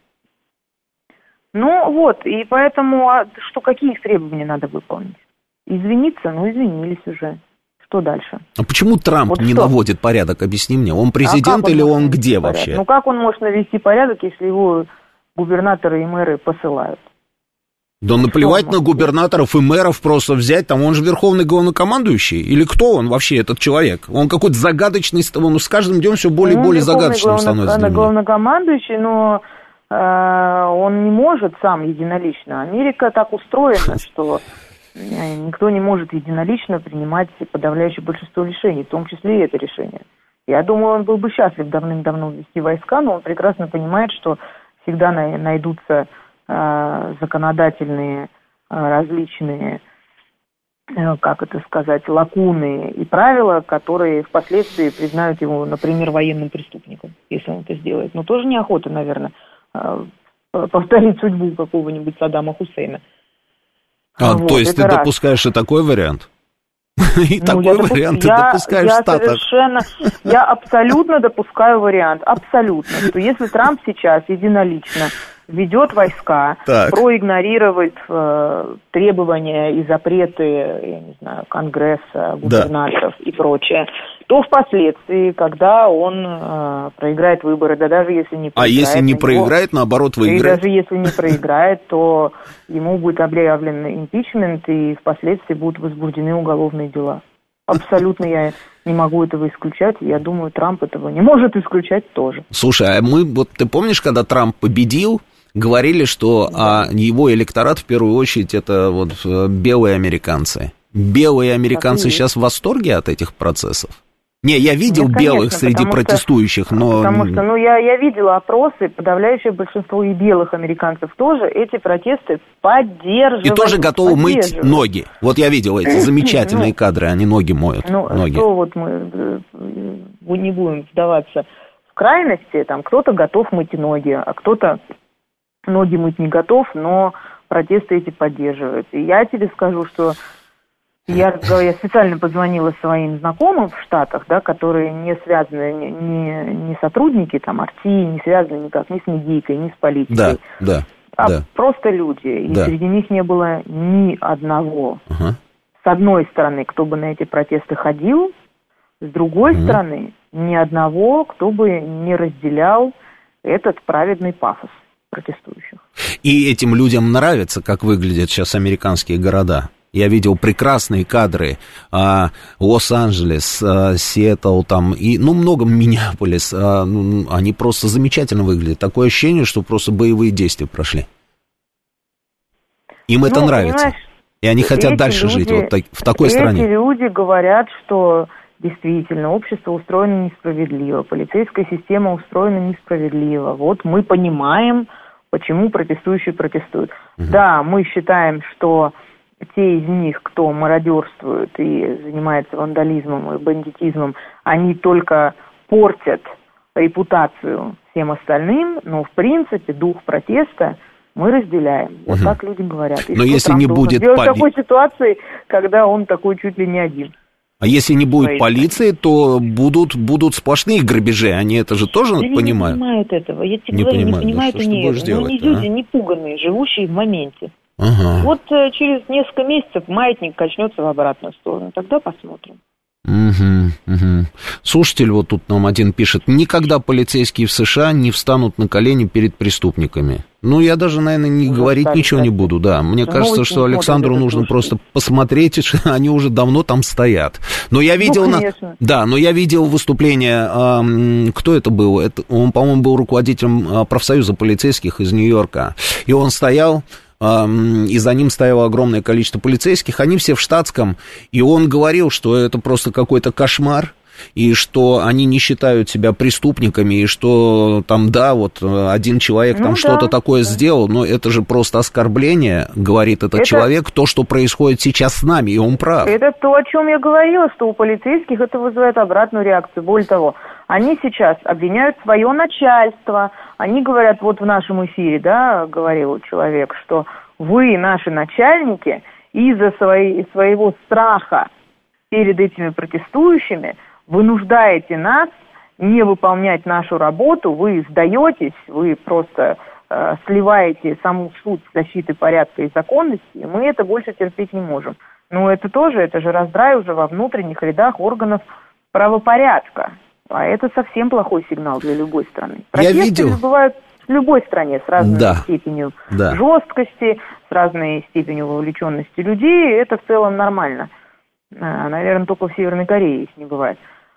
Ну вот, и поэтому, какие их требования надо выполнить? Извиниться? Ну, извинились уже. Что дальше?
А почему Трамп не наводит порядок? Объясни мне. Он президент или он где вообще?
Ну, как он может навести порядок, если его губернаторы и мэры посылают?
Да наплевать на губернаторов и мэров, просто взять, там он же верховный главнокомандующий, или кто он вообще, этот человек? Он какой-то загадочный, он с каждым днем все более и более загадочным становится для меня.
Он главнокомандующий, но он не может сам единолично. Америка так устроена, что никто не может единолично принимать подавляющее большинство решений, в том числе и это решение. Я думаю, он был бы счастлив давным-давно ввести войска, но он прекрасно понимает, что всегда найдутся законодательные различные, лакуны и правила, которые впоследствии признают его, например, военным преступником, если он это сделает. Но тоже неохота, наверное, повторить судьбу какого-нибудь Саддама Хусейна.
То есть ты допускаешь и такой вариант? И такой вариант ты допускаешь в Штатах?
Я абсолютно допускаю вариант, абсолютно, что если Трамп сейчас единолично ведет войска, проигнорировать требования и запреты, я не знаю, Конгресса, губернаторов и прочее, то впоследствии, когда он проиграет выборы, да даже если не проиграет...
А если не проиграет, наоборот, выиграет?
И даже если не проиграет, то ему будет объявлен импичмент, и впоследствии будут возбуждены уголовные дела. Абсолютно я не могу этого исключать, и я думаю, Трамп этого не может исключать тоже.
Слушай, ты помнишь, когда Трамп победил, говорили, что его электорат в первую очередь это белые американцы. Белые американцы сейчас в восторге от этих процессов? Не, я видел белых среди протестующих, но...
Потому что, я видела опросы, подавляющее большинство и белых американцев тоже эти протесты поддерживают.
И тоже готовы мыть ноги. Вот я видел эти замечательные кадры, они ноги моют. Ноги.
Что мы не будем вдаваться в крайности, там кто-то готов мыть ноги, а кто-то ноги мыть не готов, но протесты эти поддерживают. И я тебе скажу, что я специально позвонила своим знакомым в Штатах, которые не связаны, не сотрудники RT, не связаны никак ни с медийкой, ни с политикой. Просто люди. И среди них не было ни одного. С одной стороны, кто бы на эти протесты ходил, с другой стороны, ни одного, кто бы не разделял этот праведный пафос протестующих.
И этим людям нравится, как выглядят сейчас американские города. Я видел прекрасные кадры Лос-Анджелес, Сиэтл и много Миннеаполис. Они просто замечательно выглядят. Такое ощущение, что просто боевые действия прошли. Им это нравится. И они хотят дальше жить в такой стране.
Эти люди говорят, что действительно общество устроено несправедливо, полицейская система устроена несправедливо. Вот мы понимаем, почему протестующие протестуют. Да, мы считаем, что те из них, кто мародерствует и занимается вандализмом и бандитизмом, они только портят репутацию всем остальным, но в принципе дух протеста мы разделяем. Вот так люди говорят. И
но если не будет
в такой ситуации, когда он такой чуть ли не один.
А если не будет полиции, то будут сплошные грабежи. Они это же тоже понимают?
Не понимают этого. Я тебе говорю, не понимают они этого. Но они люди не пуганные, живущие в моменте.
Ага.
Вот через несколько месяцев маятник качнется в обратную сторону. Тогда посмотрим.
Слушатель вот тут нам один пишет: никогда полицейские в США не встанут на колени перед преступниками. Ну, я даже, наверное, говорить ничего не буду, да. Мне кажется, что Александру нужно просто посмотреть, что они уже давно там стоят. Но я видел, но я видел выступление, кто это был? Он, по-моему, был руководителем профсоюза полицейских из Нью-Йорка. И он стоял, и за ним стояло огромное количество полицейских, они все в штатском, и он говорил, что это просто какой-то кошмар, и что они не считают себя преступниками, и что там, да, вот один человек там что-то такое сделал, но это же просто оскорбление, говорит этот человек, то, что происходит сейчас с нами, и он прав.
Это то, о чем я говорила, что у полицейских это вызывает обратную реакцию. Более того, они сейчас обвиняют свое начальство, они говорят, вот в нашем эфире, да, говорил человек, что вы, наши начальники, из-за своего страха перед этими протестующими вынуждаете нас не выполнять нашу работу, вы сдаетесь, вы просто сливаете саму суть защиты порядка и законности, и мы это больше терпеть не можем. Но это же раздрай уже во внутренних рядах органов правопорядка. А это совсем плохой сигнал для любой страны. Протесты бывают в любой стране с разной степенью жесткости, с разной степенью вовлеченности людей, это в целом нормально. Наверное, только в Северной Корее их не бывает.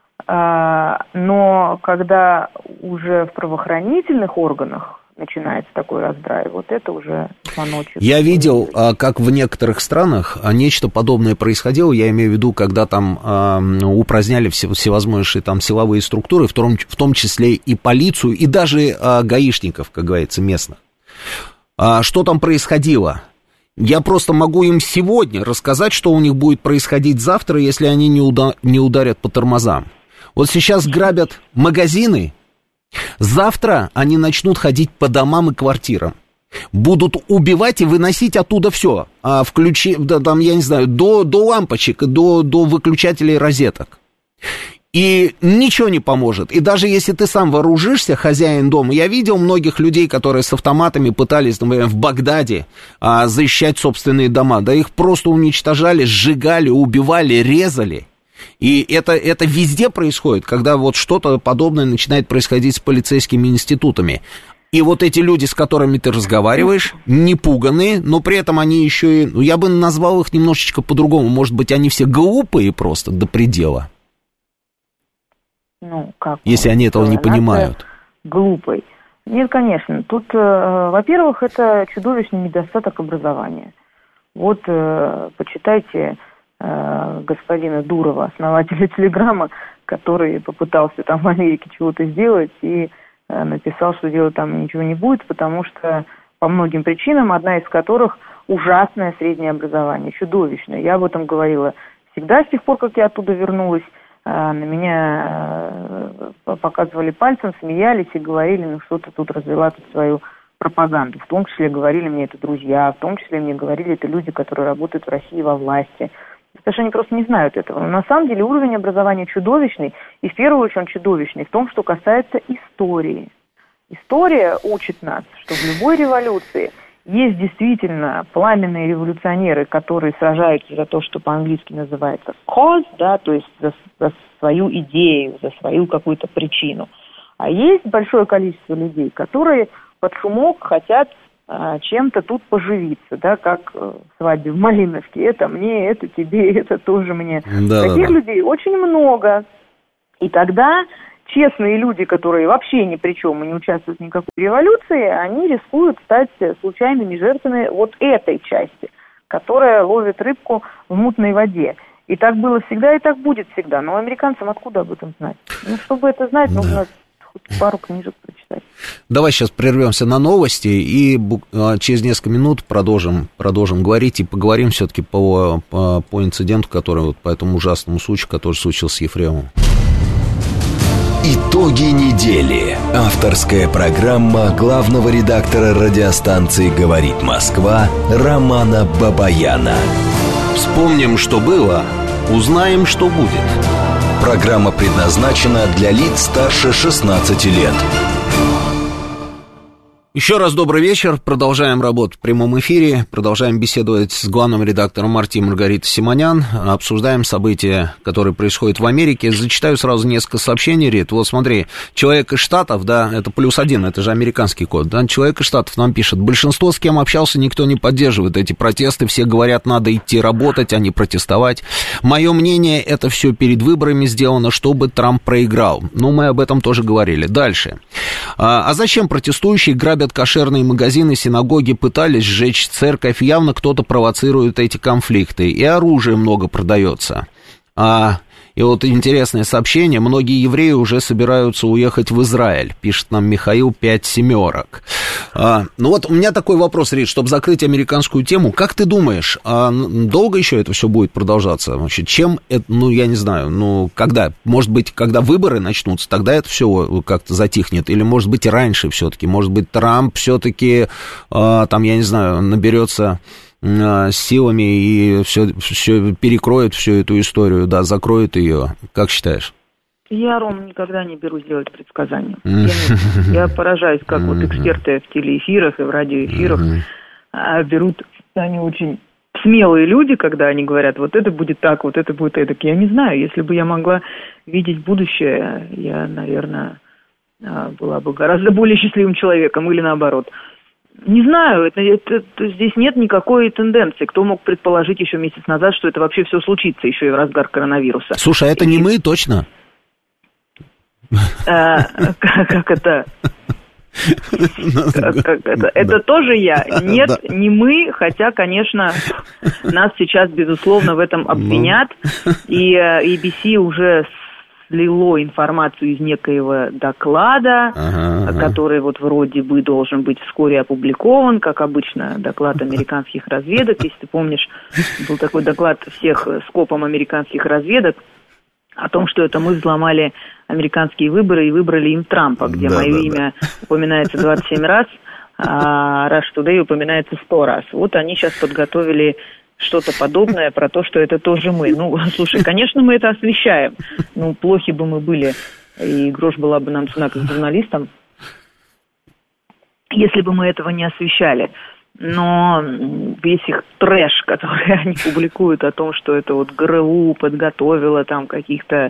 Но когда уже в правоохранительных органах начинается такой раздрай, вот это уже звоночек.
Я видел, как в некоторых странах нечто подобное происходило, я имею в виду, когда там упраздняли всевозможные там силовые структуры, в том числе и полицию, и даже гаишников, как говорится, местных. Что там происходило? Я просто могу им сегодня рассказать, что у них будет происходить завтра, если они не ударят по тормозам. Вот сейчас грабят магазины, завтра они начнут ходить по домам и квартирам. Будут убивать и выносить оттуда все, там, я не знаю, до лампочек, до выключателей розеток. И ничего не поможет. И даже если ты сам вооружишься, хозяин дома, я видел многих людей, которые с автоматами пытались, например, в Багдаде защищать собственные дома. Да их просто уничтожали, сжигали, убивали, резали. И это везде происходит, когда вот что-то подобное начинает происходить с полицейскими институтами. И вот эти люди, с которыми ты разговариваешь, не пуганые, но при этом они еще и... я бы назвал их немножечко по-другому. Может быть, они все глупые просто до предела. Если они этого не понимают.
Глупый. Нет, конечно. Тут, во-первых, это чудовищный недостаток образования. Вот почитайте господина Дурова, основателя Телеграма, который попытался там в Америке чего-то сделать и написал, что делать там ничего не будет, потому что по многим причинам, одна из которых ужасное среднее образование, чудовищное. Я об этом говорила всегда с тех пор, как я оттуда вернулась. На меня показывали пальцем, смеялись и говорили, что ты тут развела свою пропаганду. В том числе говорили мне это друзья, в том числе мне говорили это люди, которые работают в России во власти. Потому что они просто не знают этого. Но на самом деле уровень образования чудовищный, и в первую очередь он чудовищный в том, что касается истории. История учит нас, что в любой революции есть действительно пламенные революционеры, которые сражаются за то, что по-английски называется cause, да, то есть за свою идею, за свою какую-то причину. А есть большое количество людей, которые под шумок хотят чем-то тут поживиться, да, как в свадьбе в Малиновке. Это мне, это тебе, это тоже мне. Таких людей очень много. И тогда честные люди, которые вообще ни при чем и не участвуют в никакой революции, они рискуют стать случайными жертвами вот этой части, которая ловит рыбку в мутной воде. И так было всегда, и так будет всегда. Но американцам откуда об этом знать? Ну, чтобы это знать, нужно хоть пару книжек прочитать.
Давай сейчас прервемся на новости и через несколько минут продолжим говорить и поговорим все-таки по инциденту, который вот по этому ужасному случаю, который случился с Ефремовым.
Итоги недели. Авторская программа главного редактора радиостанции «Говорит Москва» Романа Бабаяна.
Вспомним, что было, узнаем, что будет.
Программа предназначена для лиц старше 16 лет.
Еще раз добрый вечер. Продолжаем работу в прямом эфире. Продолжаем беседовать с главным редактором «Марти» Маргаритой Симонян. Обсуждаем события, которые происходят в Америке. Зачитаю сразу несколько сообщений, Рит. Вот смотри, человек из Штатов, да, это +1, это же американский код, да, человек из Штатов нам пишет: большинство, с кем общался, никто не поддерживает эти протесты. Все говорят, надо идти работать, а не протестовать. Мое мнение, это все перед выборами сделано, чтобы Трамп проиграл. Ну, мы об этом тоже говорили. Дальше. А зачем протестующие грабят кошерные магазины, синагоги, пытались сжечь церковь? Явно кто-то провоцирует эти конфликты. И оружие много продается. И вот интересное сообщение. Многие евреи уже собираются уехать в Израиль. Пишет нам Михаил 5 семерок. Ну вот у меня такой вопрос, Рит, чтобы закрыть американскую тему. Как ты думаешь, долго еще это все будет продолжаться? Вообще, чем это, ну, я не знаю, когда? Может быть, когда выборы начнутся, тогда это все как-то затихнет? Или, может быть, раньше все-таки? Может быть, Трамп все-таки, там, я не знаю, наберется силами и все перекроет всю эту историю, да, закроет ее. Как считаешь?
Я, Ром, никогда не берусь делать предсказания. Я поражаюсь, как вот эксперты в телеэфирах и в радиоэфирах берут, они очень смелые люди, когда они говорят, вот это будет так, вот это будет эдак. Я не знаю, если бы я могла видеть будущее, я, наверное, была бы гораздо более счастливым человеком, или наоборот. Не знаю, здесь нет никакой тенденции. Кто мог предположить еще месяц назад, что это вообще все случится, еще и в разгар коронавируса?
Слушай, а это не мы, точно?
Как это? Это тоже я. Нет, не мы, хотя, конечно, нас сейчас, безусловно, в этом обвинят. И ABC уже слило информацию из некоего доклада, который вот вроде бы должен быть вскоре опубликован, как обычно, доклад американских разведок. Если ты помнишь, был такой доклад всех скопом американских разведок о том, что это мы взломали американские выборы и выбрали им Трампа, где мое имя упоминается 27 раз, а Rush Today упоминается 100 раз. Вот они сейчас подготовили что-то подобное про то, что это тоже мы. Ну, слушай, конечно, мы это освещаем. Ну, плохи бы мы были, и грош была бы нам цена как журналистам, если бы мы этого не освещали. Но весь их трэш, который они публикуют о том, что это вот ГРУ подготовило там каких-то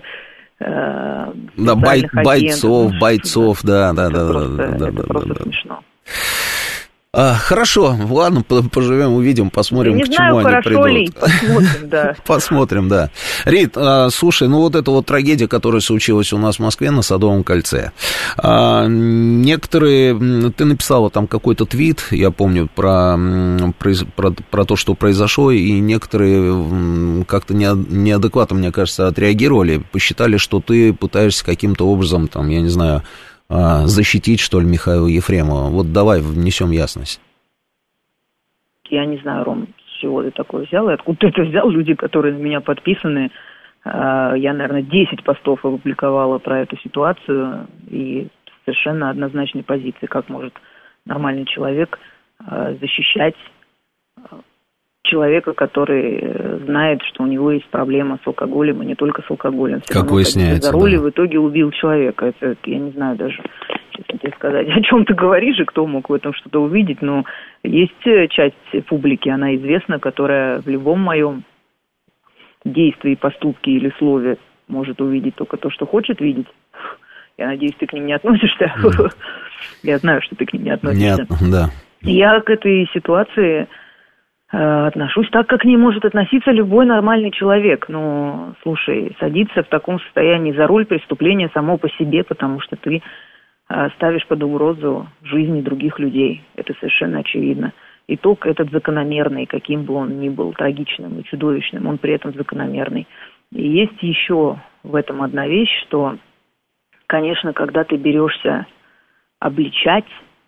бойцов, да.
Это просто смешно.
Хорошо, ладно, поживем, увидим, посмотрим, к чему они придут.
Посмотрим, да.
Посмотрим, да. Рит, слушай, ну вот эта вот трагедия, которая случилась у нас в Москве на Садовом кольце. Некоторые, ты написала там какой-то твит, я помню, про то, что произошло, и некоторые как-то неадекватно, мне кажется, отреагировали, посчитали, что ты пытаешься каким-то образом, там, я не знаю, защитить, что ли, Михаила Ефремова. Вот давай внесем ясность.
Я не знаю, Ром, с чего ты такое взял, и откуда ты это взял, люди, которые на меня подписаны. Я, наверное, 10 постов опубликовала про эту ситуацию, и совершенно однозначной позиции, как может нормальный человек защищать человека, который знает, что у него есть проблема с алкоголем, и не только с алкоголем. Все
как выясняется,
за руль, и в итоге убил человека. Это, я не знаю даже, честно тебе сказать, о чем ты говоришь, и кто мог в этом что-то увидеть, но есть часть публики, она известна, которая в любом моем действии, поступке или слове может увидеть только то, что хочет видеть. Я надеюсь, ты к ним не относишься. Я знаю, что ты к ним не относишься.
Нет, да.
Я к этой ситуации отношусь так, как к ней может относиться любой нормальный человек. Но, слушай, садиться в таком состоянии за руль преступления само по себе, потому что ты ставишь под угрозу жизни других людей. Это совершенно очевидно. Итог этот закономерный, каким бы он ни был трагичным и чудовищным, он при этом закономерный. И есть еще в этом одна вещь, что, конечно, когда ты берешься обличать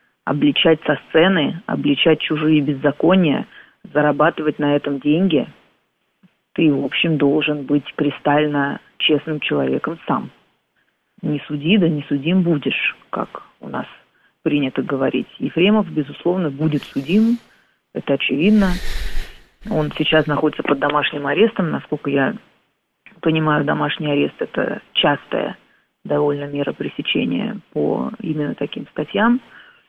со сцены, обличать чужие беззакония, зарабатывать на этом деньги, ты, в общем, должен быть кристально честным человеком сам. Не суди, да не судим будешь, как у нас принято говорить. Ефремов, безусловно, будет судим, это очевидно. Он сейчас находится под домашним арестом. Насколько я понимаю, домашний арест – это частая довольно мера пресечения по именно таким статьям.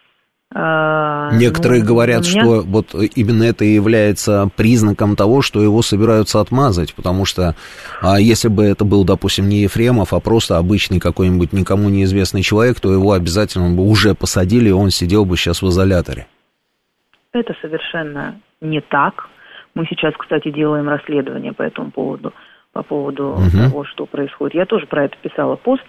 Некоторые говорят, что вот именно это и является признаком того, что его собираются отмазать, потому что если бы это был, допустим, не Ефремов, а просто обычный какой-нибудь никому неизвестный человек, то его обязательно бы уже посадили, и он сидел бы сейчас в изоляторе. Это совершенно не так. Мы сейчас, кстати, делаем расследование по этому поводу, по поводу того, что происходит. Я тоже про это писала пост.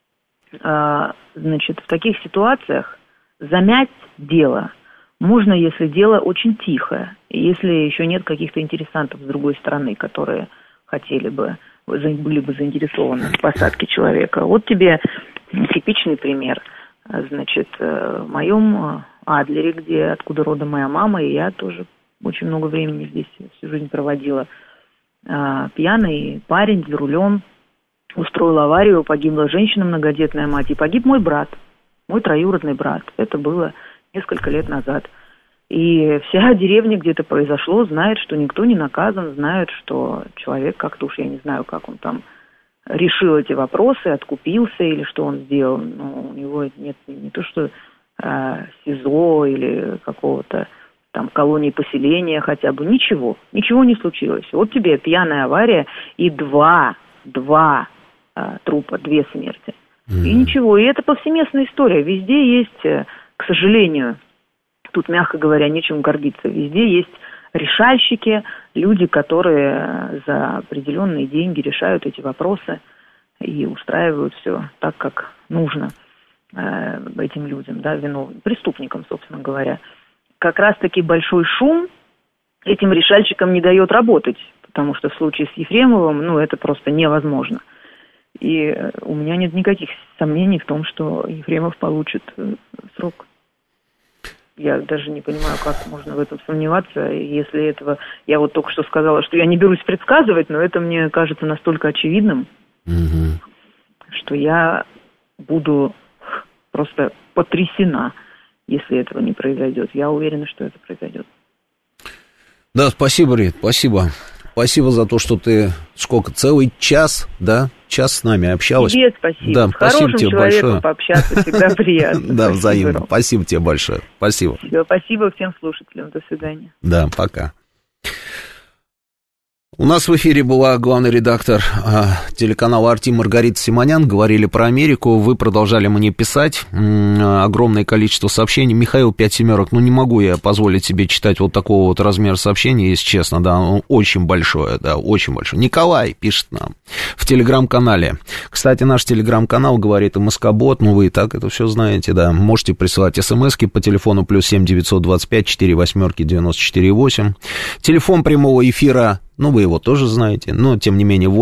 Значит, в таких ситуациях замять дело можно, если дело очень тихое, и если еще нет каких-то интересантов с другой стороны, которые хотели бы, были бы заинтересованы в посадке человека. Вот тебе типичный пример. Значит, в моем Адлере, откуда родом моя мама, и я тоже очень много времени здесь всю жизнь проводила. Пьяный парень за рулем устроил аварию, погибла женщина, многодетная мать, и погиб мой брат, мой троюродный брат. Это было несколько лет назад. И вся деревня, где это произошло, знает, что никто не наказан, знает, что человек как-то уж, я не знаю, как он там решил эти вопросы, откупился или что он сделал. Но у него нет не то, что СИЗО или какого-то там колонии поселения хотя бы. Ничего не случилось. Вот тебе пьяная авария и два трупа, 2 смерти. И ничего. И это повсеместная история. Везде есть, к сожалению, тут, мягко говоря, нечем гордиться. Везде есть решальщики, люди, которые за определенные деньги решают эти вопросы и устраивают все так, как нужно этим людям, да, виновным, преступникам, собственно говоря. Как раз-таки большой шум этим решальщикам не дает работать, потому что в случае с Ефремовым, это просто невозможно. И у меня нет никаких сомнений в том, что Ефремов получит срок. Я даже не понимаю, как можно в этом сомневаться, если этого... Я вот только что сказала, что я не берусь предсказывать, но это мне кажется настолько очевидным, что я буду просто потрясена, если этого не произойдет. Я уверена, что это произойдет. Да, спасибо, Рит, спасибо. Спасибо за то, что ты целый час, да, час с нами общалась.
Тебе спасибо.
Да,
с хорошим
тебе
человеком
большое.
Пообщаться всегда приятно.
Да, взаимно. Спасибо тебе большое. Спасибо.
Спасибо всем слушателям. До свидания.
Да, пока. У нас в эфире была главный редактор телеканала «Арти» Маргарита Симонян. Говорили про Америку. Вы продолжали мне писать огромное количество сообщений. Михаил 5 семерок. Не могу я позволить себе читать вот такого вот размера сообщения, если честно. Да, оно очень большое, да, очень большое. Николай пишет нам в телеграм-канале. Кстати, наш телеграм-канал говорит МСК-бот. Вы и так это все знаете, да. Можете присылать смски по телефону +7 925 48 94 8. Телефон прямого эфира. Вы его тоже знаете, но, тем не менее,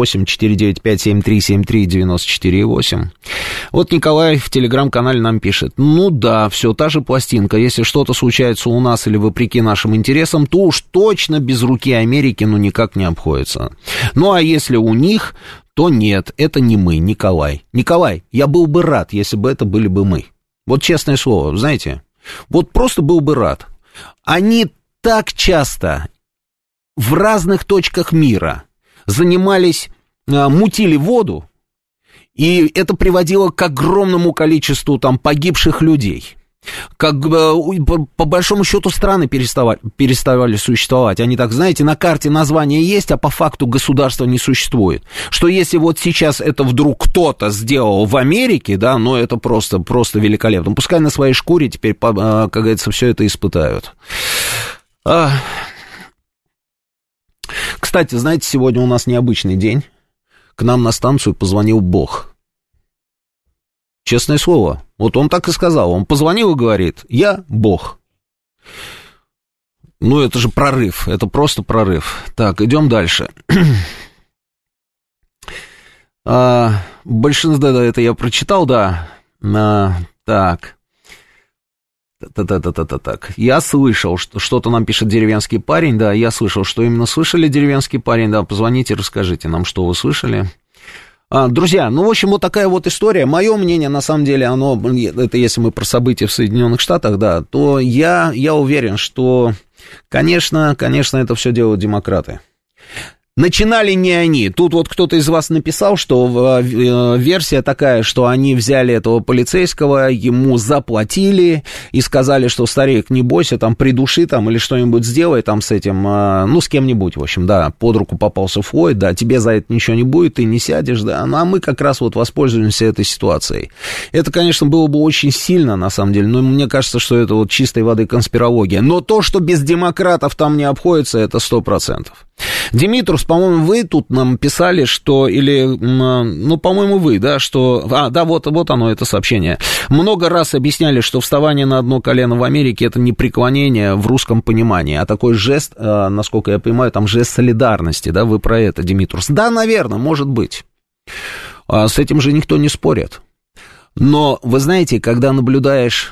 8-495-7373-94-8. Вот Николай в телеграм-канале нам пишет. Да, все та же пластинка. Если что-то случается у нас или вопреки нашим интересам, то уж точно без руки Америки, никак не обходится. А если у них, то нет, это не мы, Николай. Николай, я был бы рад, если бы это были бы мы. Вот честное слово, знаете, вот просто был бы рад. Они так часто... в разных точках мира занимались, мутили воду, и это приводило к огромному количеству погибших людей. По большому счету страны переставали существовать. Они так, знаете, на карте название есть, а по факту государства не существует. Что если вот сейчас это вдруг кто-то сделал в Америке, да, это просто великолепно. Пускай на своей шкуре теперь, как говорится, все это испытают. Кстати, знаете, сегодня у нас необычный день. К нам на станцию позвонил Бог. Честное слово. Вот он так и сказал. Он позвонил и говорит: я Бог. Это же прорыв. Это просто прорыв. Так, идем дальше. Большинство, это я прочитал, да. Так. Так. Я слышал, что-то нам пишет деревенский парень, да, я слышал, что именно слышали деревенский парень, да, позвоните, расскажите нам, что вы слышали. Друзья, ну, в общем, вот такая вот история. Мое мнение, на самом деле, это если мы про события в Соединенных Штатах, да, то я уверен, что, конечно, это все делают демократы. Начинали не они. Тут вот кто-то из вас написал, что версия такая, что они взяли этого полицейского, ему заплатили и сказали, что старик, не бойся, там, придуши там или что-нибудь сделай там с этим, ну, с кем-нибудь, в общем, да, под руку попался Флойд, да, тебе за это ничего не будет, ты не сядешь, да, ну, а мы как раз вот воспользуемся этой ситуацией. Это, конечно, было бы очень сильно, на самом деле, но мне кажется, что это вот чистой воды конспирология. Но то, что без демократов там не обходится, это 100%. Димитрус, по-моему, вы тут нам писали, что, или, ну, по-моему, вы, да, что, да, вот оно, это сообщение. Много раз объясняли, что вставание на одно колено в Америке — это не преклонение в русском понимании, а такой жест, насколько я понимаю, там жест солидарности, да, вы про это, Димитрус. Да, наверное, может быть. С этим же никто не спорит. Но, вы знаете, когда наблюдаешь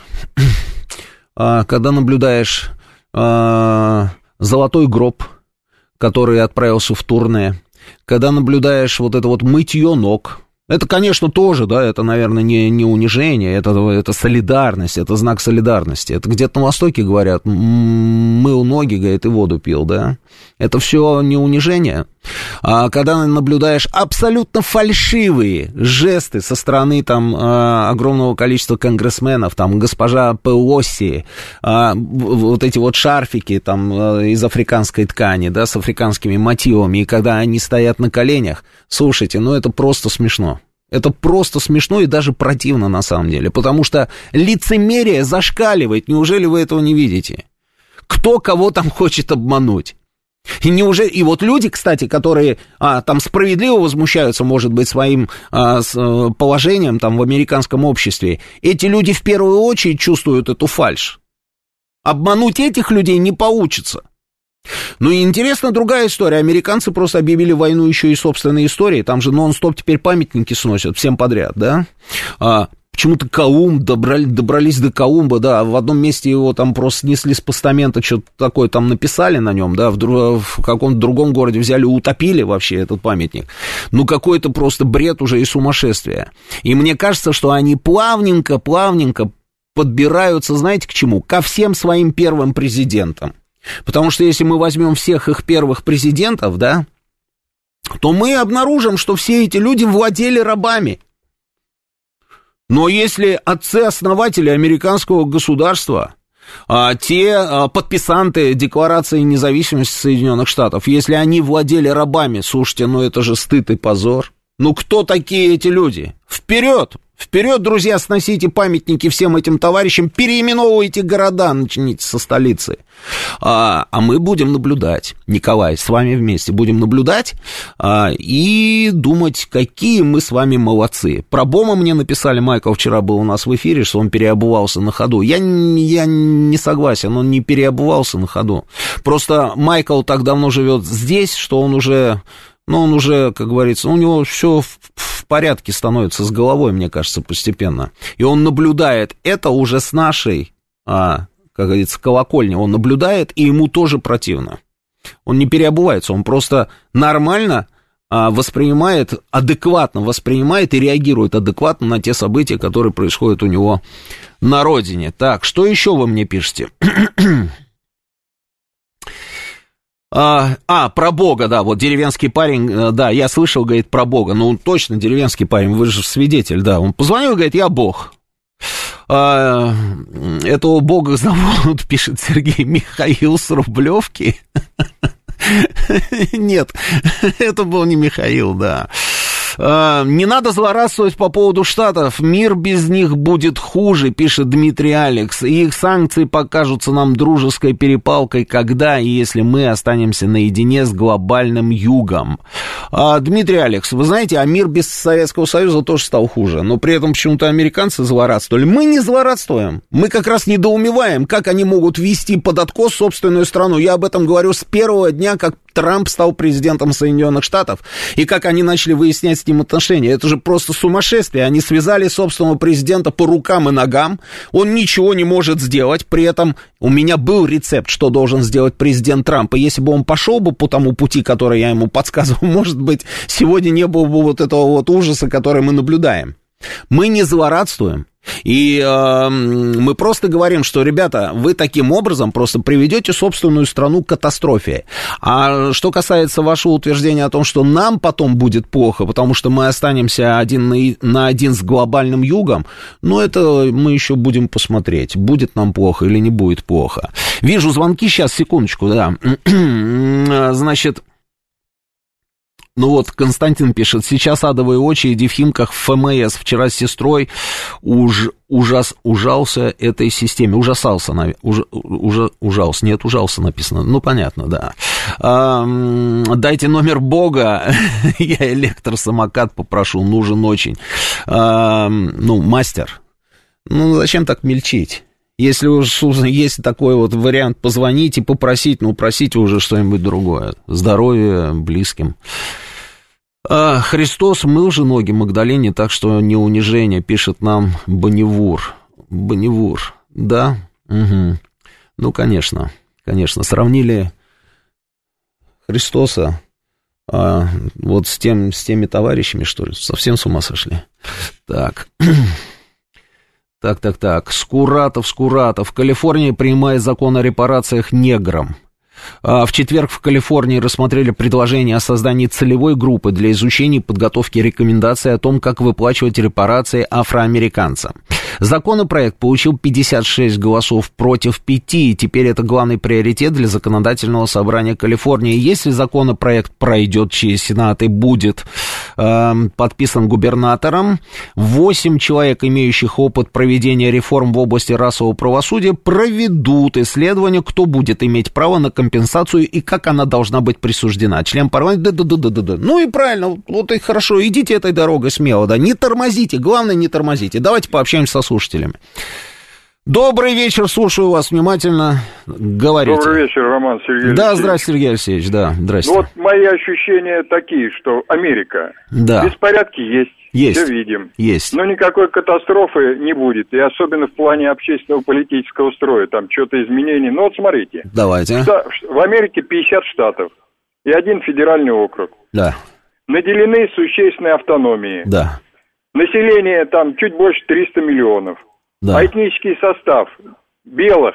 золотой гроб, который отправился в турне, когда наблюдаешь вот это вот мытье ног, это, конечно, тоже, да, это, наверное, не унижение, это солидарность, это знак солидарности. Это где-то на Востоке говорят, мыл ноги, говорит, и воду пил, да. Это все не унижение. А когда наблюдаешь абсолютно фальшивые жесты со стороны там огромного количества конгрессменов, там госпожа Пелоси, вот эти вот шарфики там из африканской ткани, да, с африканскими мотивами, и когда они стоят на коленях, слушайте, ну это просто смешно. Это просто смешно и даже противно на самом деле, потому что лицемерие зашкаливает, неужели вы этого не видите? Кто кого там хочет обмануть? И вот люди, кстати, которые там справедливо возмущаются, может быть, своим положением там в американском обществе, эти люди в первую очередь чувствуют эту фальшь. Обмануть этих людей не получится. Ну и интересна другая история. Американцы просто объявили войну еще и собственной историей. Там же нон-стоп теперь памятники сносят всем подряд, да? Почему-то Колумб, добрались до Колумба, да, в одном месте его там просто снесли с постамента, что-то такое там написали на нем, да, в каком-то другом городе взяли, утопили вообще этот памятник. Ну, какой-то просто бред уже и сумасшествие. И мне кажется, что они плавненько подбираются, знаете, к чему? Ко всем своим первым президентам. Потому что если мы возьмем всех их первых президентов, да, то мы обнаружим, что все эти люди владели рабами. Но если отцы-основатели американского государства, те подписанты Декларации независимости Соединенных Штатов, если они владели рабами, слушайте, ну это же стыд и позор. Ну кто такие эти люди? Вперед! Вперед, друзья, сносите памятники всем этим товарищам, переименовывайте города, начните со столицы. А мы будем наблюдать, Николай, с вами вместе будем наблюдать и думать, какие мы с вами молодцы. Про Бома мне написали, Майкл вчера был у нас в эфире, что он переобувался на ходу. Я не согласен, он не переобувался на ходу. Просто Майкл так давно живет здесь, что он уже... Но он уже, как говорится, у него все в порядке становится с головой, мне кажется, постепенно. И он наблюдает это уже с нашей, как говорится, колокольни. Он наблюдает, и ему тоже противно. Он не переобувается, он просто нормально воспринимает, адекватно воспринимает и реагирует адекватно на те события, которые происходят у него на родине. Так, что еще вы мне пишете? Про Бога, да, вот деревенский парень, да, я слышал, говорит, про Бога, ну, он точно деревенский парень, вы же свидетель, да, он позвонил и говорит, я Бог. Этого Бога зовут, пишет Сергей, Михаил с Рублевки. Нет, это был не Михаил, да. Не надо злорадствовать по поводу Штатов. Мир без них будет хуже, пишет Дмитрий Алекс. И их санкции покажутся нам дружеской перепалкой, когда и если мы останемся наедине с глобальным югом. Дмитрий Алекс, вы знаете, а мир без Советского Союза тоже стал хуже. Но при этом почему-то американцы злорадствовали. Мы не злорадствуем. Мы как раз недоумеваем, как они могут ввести под откос собственную страну. Я об этом говорю с первого дня, как Трамп стал президентом Соединенных Штатов, и как они начали выяснять с ним отношения. Это же просто сумасшествие. Они связали собственного президента по рукам и ногам. Он ничего не может сделать. При этом у меня был рецепт, что должен сделать президент Трамп. И если бы он пошел бы по тому пути, который я ему подсказывал, может быть, сегодня не было бы вот этого вот ужаса, который мы наблюдаем. Мы не злорадствуем. И мы просто говорим, что, ребята, вы таким образом просто приведете собственную страну к катастрофе. А что касается вашего утверждения о том, что нам потом будет плохо, потому что мы останемся один на один с глобальным югом, ну, это мы еще будем посмотреть, будет нам плохо или не будет плохо. Вижу звонки сейчас, секундочку, да. Значит... Ну вот, Константин пишет, сейчас адовые очереди в Химках в ФМС. Вчера с сестрой ужался этой системе. Ужасался написано. Ну, понятно, да. Дайте номер Бога, я электросамокат попрошу, нужен очень. Мастер, зачем так мельчить? Если уж есть такой вот вариант позвонить и попросить, просите уже что-нибудь другое. Здоровья близким. Христос мыл же ноги Магдалене, так что не унижение, пишет нам Бонневур. Бонневур, да? Угу. Ну, конечно, сравнили Христоса вот с теми товарищами, что ли, совсем с ума сошли. Так. Скуратов. В Калифорнии принимает закон о репарациях неграм. В четверг в Калифорнии рассмотрели предложение о создании целевой группы для изучения и подготовки рекомендаций о том, как выплачивать репарации афроамериканцам. Законопроект получил 56 голосов против 5, и теперь это главный приоритет для законодательного собрания Калифорнии. Если законопроект пройдет через Сенат и будет подписан губернатором, 8 человек, имеющих опыт проведения реформ в области расового правосудия, проведут исследование, кто будет иметь право на компенсацию и как она должна быть присуждена. Член парламента, Ну и правильно, вот и хорошо, идите этой дорогой смело, да, не тормозите, главное не тормозите. Давайте пообщаемся со слушателями. Добрый вечер, слушаю вас внимательно, говорите.
Добрый вечер, Роман Сергеевич.
Да, здравствуйте, Сергей Алексеевич, да, здрасте.
Вот мои ощущения такие, что Америка, беспорядки есть, все видим. Есть. Но никакой катастрофы не будет, и особенно в плане общественного политического строя, там что-то изменений. Ну вот смотрите.
Давайте.
В Америке 50 штатов и 1 федеральный округ.
Да.
Наделены существенной автономией.
Да.
Население там чуть больше 300 миллионов. Да. А этнический состав белых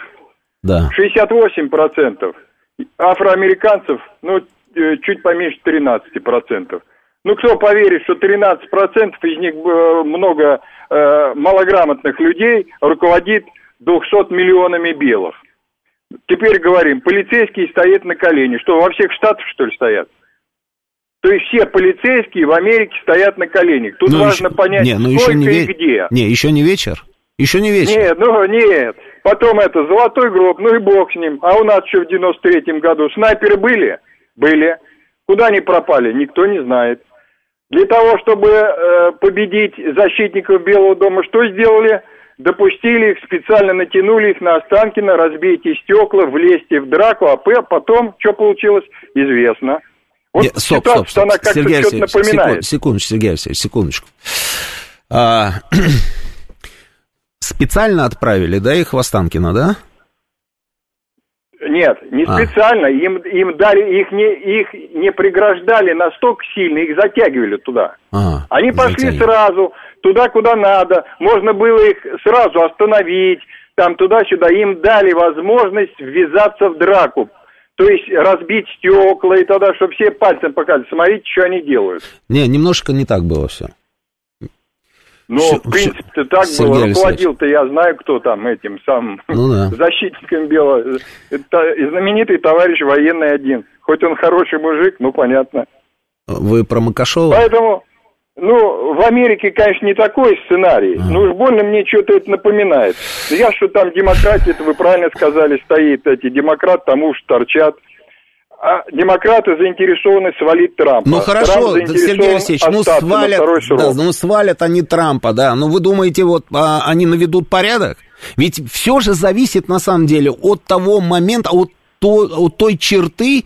68%, афроамериканцев, чуть поменьше 13%. Кто поверит, что 13% из них много малограмотных людей руководит 200 миллионами белых. Теперь говорим, полицейские стоят на коленях. Что, во всех штатах, что ли, стоят? То есть все полицейские в Америке стоят на коленях. Тут важно понять, сколько и где.
Еще не вечер? Еще не вечер?
Нет. Потом золотой гроб, и бог с ним. А у нас что в 93-м году? Снайперы были? Были. Куда они пропали? Никто не знает. Для того, чтобы победить защитников Белого дома, что сделали? Допустили их, специально натянули их на Останкино, разбейте стекла, влезьте в драку, а потом, что получилось, известно. Вот ситуация, она как-то что-то напоминает.
Секундочку, Сергей Алексеевич, секундочку. Специально отправили, их в Останкино, да?
Нет, не специально. Им дали, их не преграждали настолько сильно, их затягивали туда. Они пошли сразу туда, куда надо. Можно было их сразу остановить, там туда-сюда. Им дали возможность ввязаться в драку. То есть разбить стекла и тогда, чтобы все пальцем показали. Смотрите, что они делают.
Немножко не так было все.
В принципе, так
Сергей
было. Руководил-то я знаю, кто там этим самым защитником белого. Это знаменитый товарищ военный один. Хоть он хороший мужик, понятно.
Вы про Макашова?
Поэтому, в Америке, конечно, не такой сценарий. Уж больно мне что-то это напоминает. Что там демократия, это вы правильно сказали, стоит. Эти демократы там уж торчат. А демократы заинтересованы свалить Трампа.
Хорошо, Сергей Алексеевич, свалят они Трампа, да. Вы думаете, они наведут порядок? Ведь все же зависит, на самом деле, от того момента, от той черты,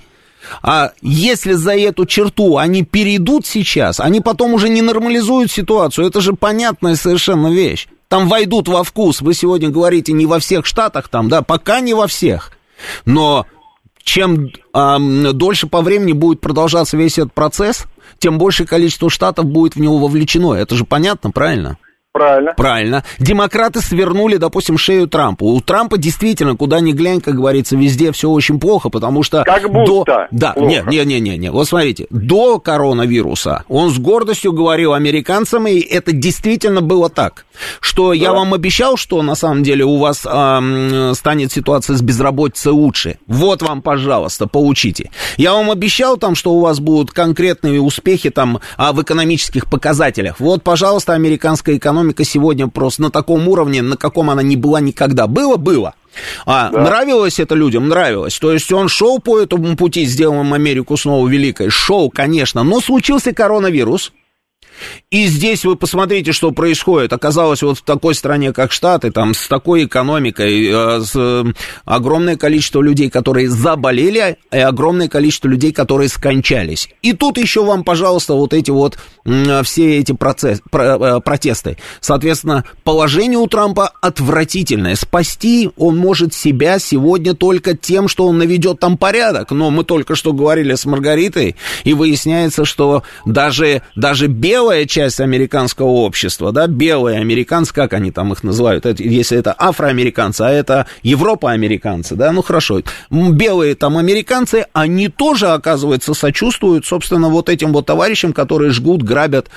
А если за эту черту они перейдут сейчас, они потом уже не нормализуют ситуацию. Это же понятная совершенно вещь. Там войдут во вкус. Вы сегодня говорите не во всех штатах, там, да, пока не во всех. Но чем дольше по времени будет продолжаться весь этот процесс, тем большее количество штатов будет в него вовлечено. Это же понятно, правильно? Правильно. Демократы свернули, допустим, шею Трампу. У Трампа действительно, куда ни глянь, как говорится, везде все очень плохо, потому что...
Как будто
Да,
плохо.
Не. Вот смотрите, до коронавируса он с гордостью говорил американцам, и это действительно было так, что я вам обещал, что на самом деле у вас станет ситуация с безработицей лучше. Вот вам, пожалуйста, получите. Я вам обещал там, что у вас будут конкретные успехи там в экономических показателях. Вот, пожалуйста, американская экономика сегодня просто на таком уровне, на каком она не была никогда. Было. Нравилось это людям? Нравилось. То есть он шел по этому пути, сделаем Америку снова великой. Шел, конечно. Но случился коронавирус. И здесь вы посмотрите, что происходит. Оказалось, вот в такой стране, как Штаты, там, с такой экономикой, с огромное количество людей, которые заболели, и огромное количество людей, которые скончались. И тут еще вам, пожалуйста, вот эти вот все эти протесты. Соответственно, положение у Трампа отвратительное. Спасти он может себя сегодня только тем, что он наведет там порядок. Но мы только что говорили с Маргаритой, и выясняется, что даже белая часть американского общества, да, белые американцы, как они там их называют, если это афроамериканцы, а это европоамериканцы, да, ну хорошо, белые там американцы, они тоже, оказывается, сочувствуют, собственно, вот этим вот товарищам, которые жгут, грабят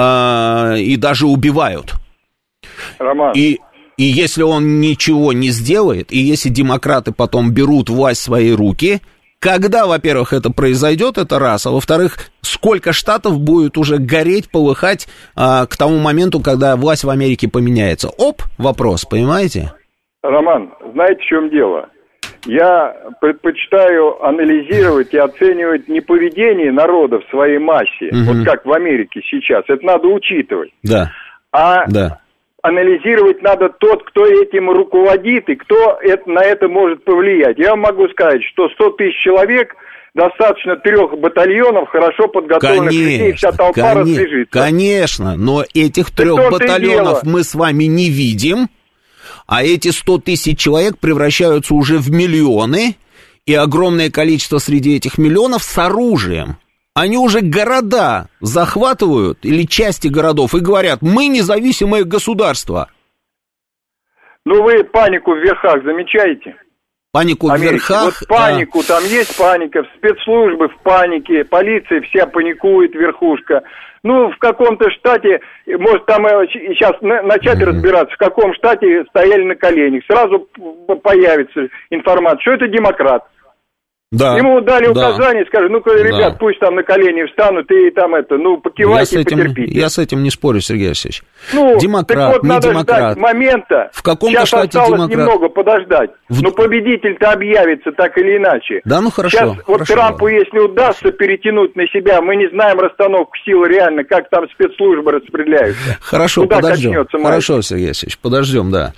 и даже убивают.
Роман.
И если он ничего не сделает, и если демократы потом берут власть в свои руки, когда, во-первых, это произойдет, это раз, а во-вторых, сколько штатов будет уже гореть, полыхать к тому моменту, когда власть в Америке поменяется? Вопрос, понимаете?
Роман, знаете, в чем дело? Я предпочитаю анализировать и оценивать не поведение народа в своей массе, вот как в Америке сейчас, это надо учитывать, анализировать надо тот, кто этим руководит и кто на это может повлиять. Я вам могу сказать, что 100 тысяч человек, достаточно 3 батальонов хорошо подготовленных людей, вся толпа разбежится.
Конечно, но этих 3 батальонов мы с вами не видим, а эти 100 тысяч человек превращаются уже в миллионы, и огромное количество среди этих миллионов с оружием. Они уже города захватывают, или части городов, и говорят, мы независимое государство.
Ну, вы панику в верхах замечаете?
Панику в верхах?
Вот панику, там есть паника, спецслужбы в панике, полиция вся паникует, верхушка. Ну, в каком-то штате, может, там сейчас начать разбираться, в каком штате стояли на коленях. Сразу появится информация, что это демократ.
Да,
ему дали указание, скажи, ну-ка, ребят, пусть там на колени встанут и там покивайте и потерпите.
Я с этим не спорю, Сергей Алексеевич.
Ну,
демократ,
так вот,
не
надо
демократ.
ждать момента.
В каком-то
сейчас
штате
осталось
демократ.
Немного подождать. Но победитель-то объявится так или иначе.
Да, ну хорошо.
Сейчас вот Трампу, если удастся перетянуть на себя, мы не знаем расстановку сил реально, как там спецслужбы распределяются.
Хорошо,
куда
подождем. Хорошо, Сергей Алексеевич, подождем, да.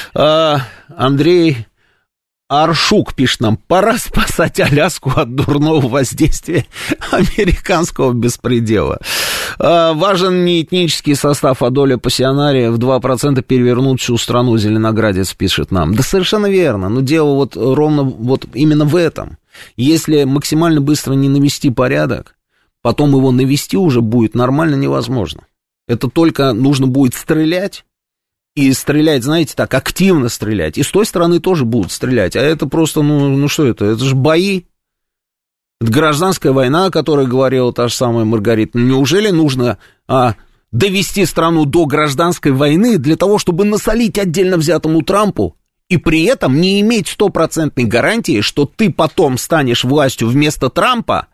Андрей Аршук пишет нам, пора спасать Аляску от дурного воздействия американского беспредела. Важен не этнический состав, а доля пассионария в 2% перевернут всю страну, Зеленоградец пишет нам. Да совершенно верно, но дело вот ровно вот именно в этом. Если максимально быстро не навести порядок, потом его навести уже будет нормально невозможно. Это только нужно будет стрелять. И стрелять, знаете, так, активно стрелять. И с той стороны тоже будут стрелять. А это просто, ну что это? Это же бои. Это гражданская война, о которой говорила та же самая Маргарита. Неужели нужно довести страну до гражданской войны для того, чтобы насолить отдельно взятому Трампу? И при этом не иметь 100% гарантии, что ты потом станешь властью вместо Трампа,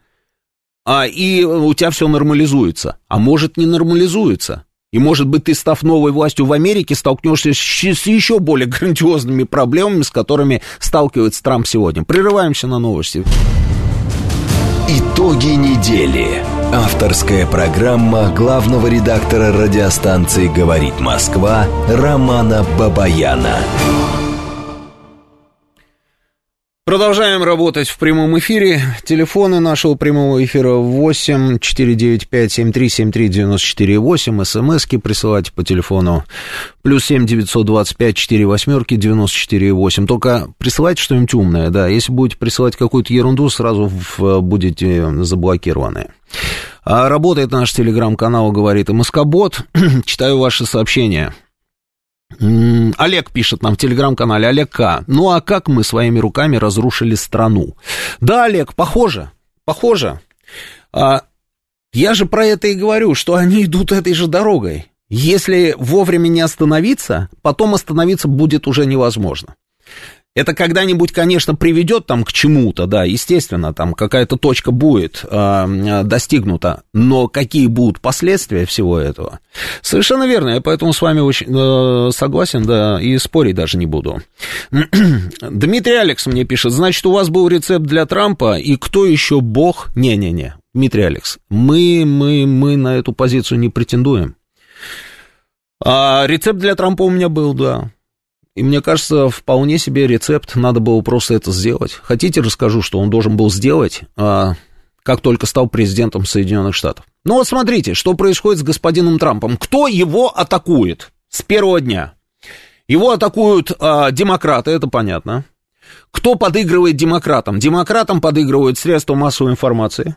и у тебя все нормализуется. А может, не нормализуется. И, может быть, ты, став новой властью в Америке, столкнешься с еще более грандиозными проблемами, с которыми сталкивается Трамп сегодня. Прерываемся на новости.
Итоги недели. Авторская программа главного редактора радиостанции «Говорит Москва» Романа Бабаяна.
Продолжаем работать в прямом эфире. Телефоны нашего прямого эфира 8-495-7373-94-8. СМСки присылайте по телефону +7 925 48 94 8. Только присылайте что-нибудь умное, да. Если будете присылать какую-то ерунду, сразу будете заблокированы. Работает наш телеграм-канал, говорит МСК-бот. Читаю ваши сообщения. Олег пишет нам в телеграм-канале, Олег К. Ну а как мы своими руками разрушили страну? Да, Олег, похоже. Я же про это и говорю, что они идут этой же дорогой. Если вовремя не остановиться, потом остановиться будет уже невозможно. Это когда-нибудь, конечно, приведет там к чему-то, да, естественно, там какая-то точка будет достигнута, но какие будут последствия всего этого? Совершенно верно, я поэтому с вами очень согласен, да, и спорить даже не буду. Дмитрий Алекс мне пишет, значит, у вас был рецепт для Трампа, и кто еще бог? Не-не-не, Дмитрий Алекс, мы на эту позицию не претендуем. Рецепт для Трампа у меня был, да. И мне кажется, вполне себе рецепт, надо было просто это сделать. Хотите, расскажу, что он должен был сделать, как только стал президентом Соединенных Штатов? Ну вот смотрите, что происходит с господином Трампом. Кто его атакует с первого дня? Его атакуют демократы, это понятно. Кто подыгрывает демократам? Демократам подыгрывают средства массовой информации.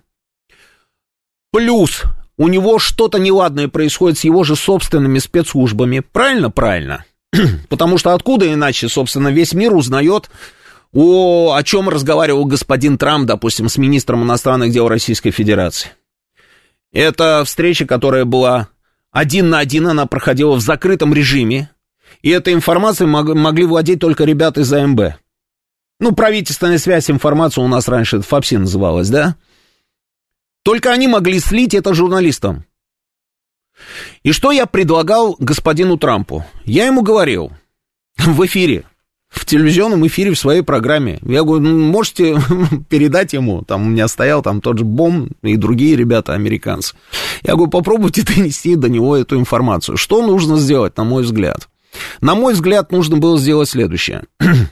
Плюс у него что-то неладное происходит с его же собственными спецслужбами. Правильно? Правильно. Потому что откуда иначе, собственно, весь мир узнает, о чем разговаривал господин Трамп, допустим, с министром иностранных дел Российской Федерации. Это встреча, которая была 1 на 1, она проходила в закрытом режиме, и этой информацией могли владеть только ребята из АМБ. Ну, правительственная связь, информация у нас раньше ФАПСИ называлась, да? Только они могли слить это журналистам. И что я предлагал господину Трампу? Я ему говорил в эфире, в телевизионном эфире в своей программе. Я говорю, можете передать ему, там у меня стоял там тот же Бом и другие ребята, американцы. Я говорю, попробуйте донести до него эту информацию. Что нужно сделать, на мой взгляд? На мой взгляд, нужно было сделать следующее.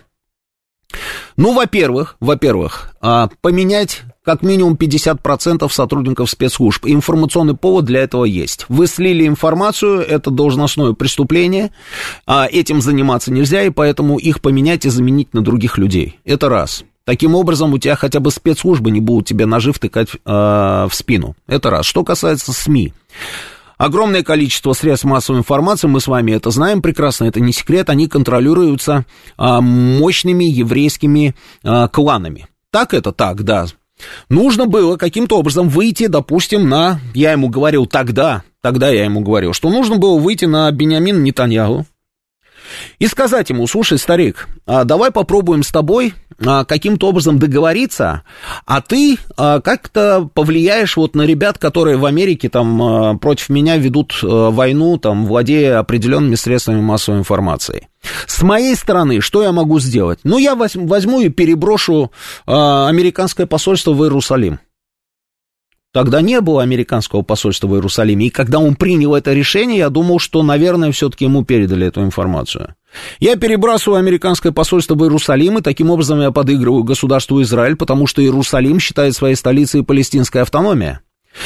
Ну, во-первых, поменять как минимум 50% сотрудников спецслужб. Информационный повод для этого есть. Вы слили информацию, это должностное преступление, этим заниматься нельзя, и поэтому их поменять и заменить на других людей. Это раз. Таким образом, у тебя хотя бы спецслужбы не будут тебе ножи втыкать в спину. Это раз. Что касается СМИ. Огромное количество средств массовой информации, мы с вами это знаем прекрасно, это не секрет, они контролируются мощными еврейскими кланами. Так это так, да. Нужно было каким-то образом выйти, допустим, я ему говорил тогда я ему говорил, что нужно было выйти на Биньямина Нетаньяху и сказать ему, слушай, старик, давай попробуем с тобой каким-то образом договориться, а ты как-то повлияешь вот на ребят, которые в Америке там против меня ведут войну, там, владея определенными средствами массовой информации. С моей стороны, что я могу сделать? Ну, я возьму и переброшу американское посольство в Иерусалим. Тогда не было американского посольства в Иерусалиме, и когда он принял это решение, я думал, что, наверное, все-таки ему передали эту информацию. Я перебрасываю американское посольство в Иерусалим, и таким образом я подыгрываю государству Израиль, потому что Иерусалим считает своей столицей палестинская автономия.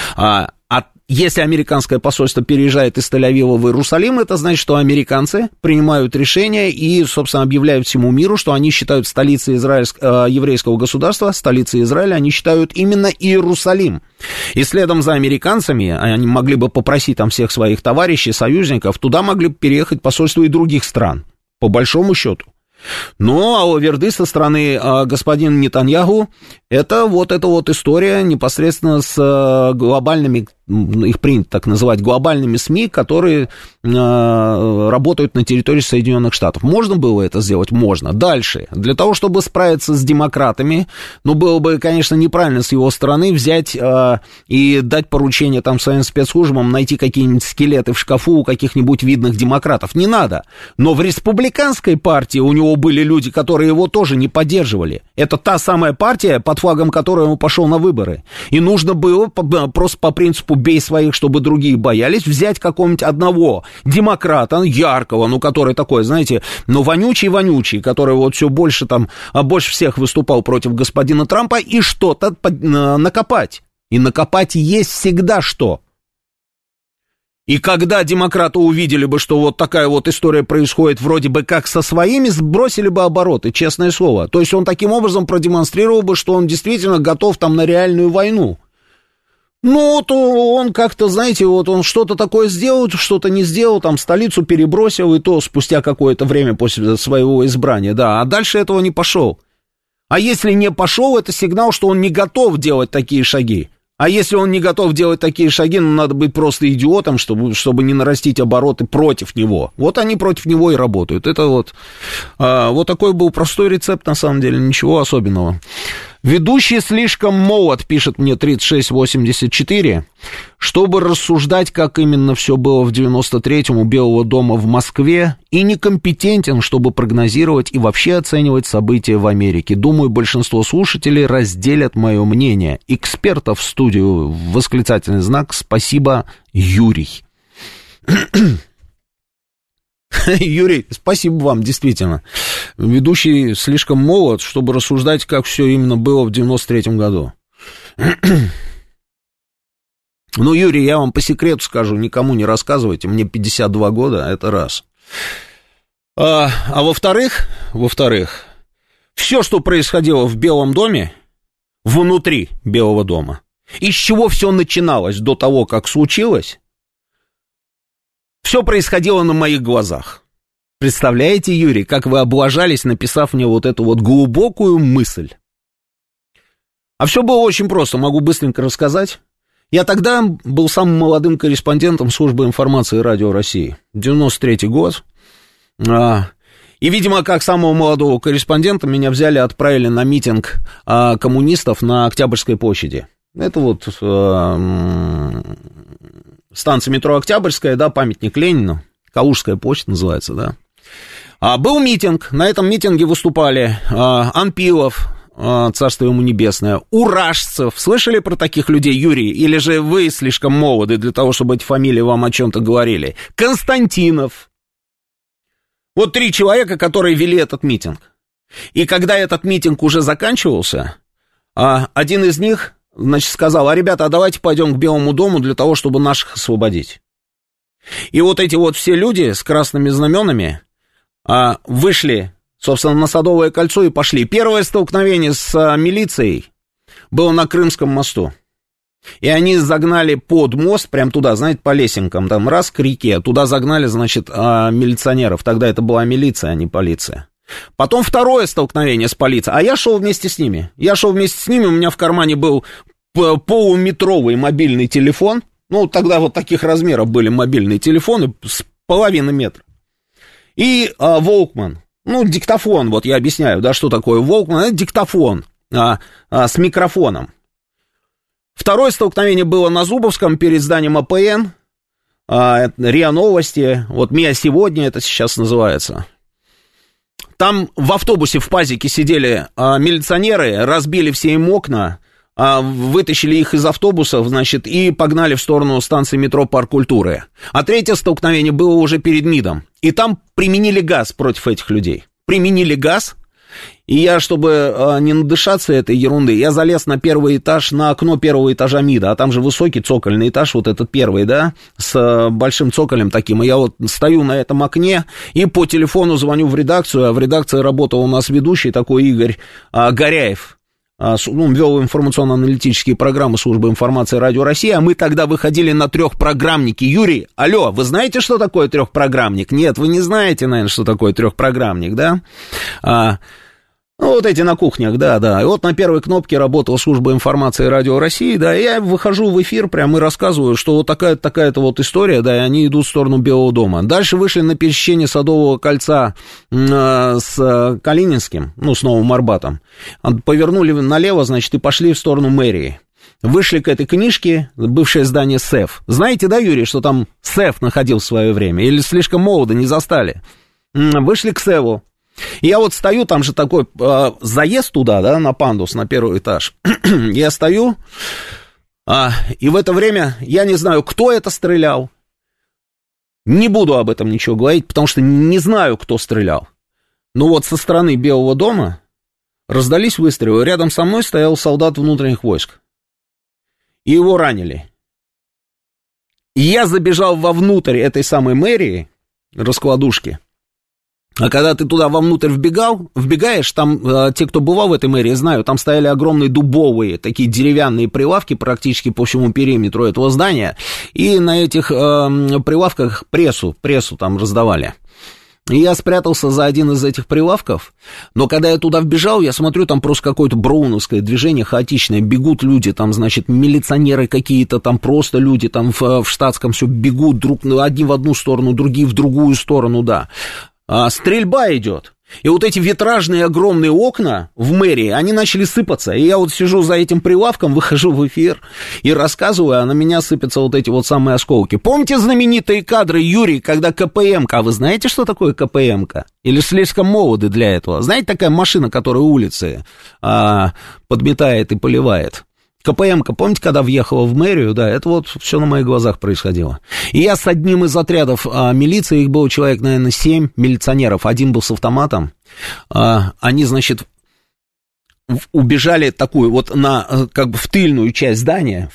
Если американское посольство переезжает из Тель-Авива в Иерусалим, это значит, что американцы принимают решение и, собственно, объявляют всему миру, что они считают столицей еврейского государства, столицей Израиля, они считают именно Иерусалим. И следом за американцами, они могли бы попросить там всех своих товарищей, союзников, туда могли бы переехать посольства и других стран, по большому счету. Но алаверды со стороны господина Нетаньяху, это вот история непосредственно с глобальными, их принято так называть, глобальными СМИ, которые работают на территории Соединенных Штатов. Можно было это сделать? Можно. Дальше. Для того, чтобы справиться с демократами, было бы, конечно, неправильно с его стороны взять и дать поручение там своим спецслужбам найти какие-нибудь скелеты в шкафу у каких-нибудь видных демократов. Не надо. Но в республиканской партии у него него были люди, которые его тоже не поддерживали. Это та самая партия, под флагом которой он пошел на выборы. И нужно было просто по принципу «бей своих, чтобы другие боялись», взять какого-нибудь одного демократа, яркого, ну, который такой, знаете, ну, вонючий, который вот все больше там, больше всех выступал против господина Трампа, и что-то накопать. И накопать есть всегда что. И когда демократы увидели бы, что вот такая вот история происходит вроде бы как со своими, сбросили бы обороты, честное слово. То есть он таким образом продемонстрировал бы, что он действительно готов там на реальную войну. Ну, то он как-то, знаете, вот он что-то такое сделал, что-то не сделал, там столицу перебросил, и то спустя какое-то время после своего избрания, да, а дальше этого не пошел. А если не пошел, это сигнал, что он не готов делать такие шаги. А если он не готов делать такие шаги, ну, надо быть просто идиотом, чтобы не нарастить обороты против него. Вот они против него и работают. Это вот такой был простой рецепт, на самом деле, ничего особенного. Ведущий слишком молод, пишет мне 3684, чтобы рассуждать, как именно все было в 93-м у Белого дома в Москве, и некомпетентен, чтобы прогнозировать и вообще оценивать события в Америке. Думаю, большинство слушателей разделят мое мнение. Экспертов в студию, восклицательный знак, спасибо, Юрий. Юрий, спасибо вам, действительно. Ведущий слишком молод, чтобы рассуждать, как все именно было в 93-м году. Ну, Юрий, я вам по секрету скажу, никому не рассказывайте, мне 52 года, это раз. А во-вторых, все, что происходило в Белом доме, внутри Белого дома, из чего все начиналось до того, как случилось, все происходило на моих глазах. Представляете, Юрий, как вы облажались, написав мне вот эту вот глубокую мысль? А все было очень просто, могу быстренько рассказать. Я тогда был самым молодым корреспондентом службы информации Радио России. 93-й год. И, видимо, как самого молодого корреспондента меня взяли, отправили на митинг коммунистов на Октябрьской площади. Это вот станция метро Октябрьская, да, памятник Ленину, Калужская площадь называется, да. Был митинг, на этом митинге выступали Анпилов, царство ему небесное, Уражцев, слышали про таких людей, Юрий, или же вы слишком молоды для того, чтобы эти фамилии вам о чем-то говорили, Константинов. Вот 3 человека, которые вели этот митинг. И когда этот митинг уже заканчивался, один из них, значит, сказал: ребята, давайте пойдем к Белому дому для того, чтобы наших освободить. И вот эти вот все люди с красными знаменами вышли, собственно, на Садовое кольцо и пошли. Первое столкновение с милицией было на Крымском мосту. И они загнали под мост, прям туда, знаете, по лесенкам, там раз к реке, туда загнали, значит, милиционеров. Тогда это была милиция, а не полиция. Потом второе столкновение с полицией, а я шел вместе с ними. У меня в кармане был полуметровый мобильный телефон. Ну, тогда вот таких размеров были мобильные телефоны, с половины метра. И Волкман, ну, диктофон, вот я объясняю, да, что такое Волкман, это диктофон с микрофоном. Второе столкновение было на Зубовском перед зданием АПН, РИА Новости, вот МИА сегодня это сейчас называется. Там в автобусе в пазике сидели милиционеры, разбили все им окна, вытащили их из автобусов, значит, и погнали в сторону станции метро Парк культуры. А третье столкновение было уже перед МИДом. И там применили газ против этих людей. Применили газ. И я, чтобы не надышаться этой ерунды, я залез на первый этаж, на окно первого этажа МИДа. А там же высокий цокольный этаж, вот этот первый, да, с большим цоколем таким. И я вот стою на этом окне и по телефону звоню в редакцию. А в редакции работал у нас ведущий такой Игорь Горяев. Вел информационно-аналитические программы службы информации Радио России, а мы тогда выходили на 3-программнике. Юрий, алло, вы знаете, что такое 3-программник? Нет, вы не знаете, наверное, что такое 3-программник, да? Ну, вот эти на кухнях, да. И вот на первой кнопке работала служба информации Радио России, да, и я выхожу в эфир прямо и рассказываю, что вот такая-то вот история, да, и они идут в сторону Белого дома. Дальше вышли на пересечение Садового кольца с Калининским, ну, с Новым Арбатом. Повернули налево, значит, и пошли в сторону мэрии. Вышли к этой книжке, бывшее здание СЭФ. Знаете, да, Юрий, что там СЭФ находил в свое время? Или слишком молодо, не застали? Вышли к СЭФу. И я вот стою, там же такой заезд туда, да, на пандус, на первый этаж. Я стою, и в это время я не знаю, кто это стрелял. Не буду об этом ничего говорить, потому что не знаю, кто стрелял. Но вот со стороны Белого дома раздались выстрелы. Рядом со мной стоял солдат внутренних войск. И его ранили. И я забежал вовнутрь этой самой мэрии, раскладушки. А когда ты туда вовнутрь вбегаешь, там те, кто бывал в этой мэрии, знают, там стояли огромные дубовые, такие деревянные прилавки практически по всему периметру этого здания, и на этих прилавках прессу там раздавали. И я спрятался за один из этих прилавков, но когда я туда вбежал, я смотрю, там просто какое-то броуновское движение хаотичное, бегут люди, там, значит, милиционеры какие-то, там просто люди, там в штатском все бегут, одни в одну сторону, другие в другую сторону, да. Стрельба идет. И вот эти витражные огромные окна в мэрии, они начали сыпаться. И я вот сижу за этим прилавком, выхожу в эфир и рассказываю, а на меня сыпятся вот эти вот самые осколки. Помните знаменитые кадры, Юрий, когда КПМ-ка, вы знаете, что такое КПМ-ка? Или слишком молоды для этого? Знаете, такая машина, которая улицы подметает и поливает? КПМ-ка, помните, когда въехала в мэрию, да, это вот все на моих глазах происходило. И я с одним из отрядов милиции, их было человек, наверное, 7 милиционеров, один был с автоматом, они, значит, убежали такую вот как бы в тыльную часть здания,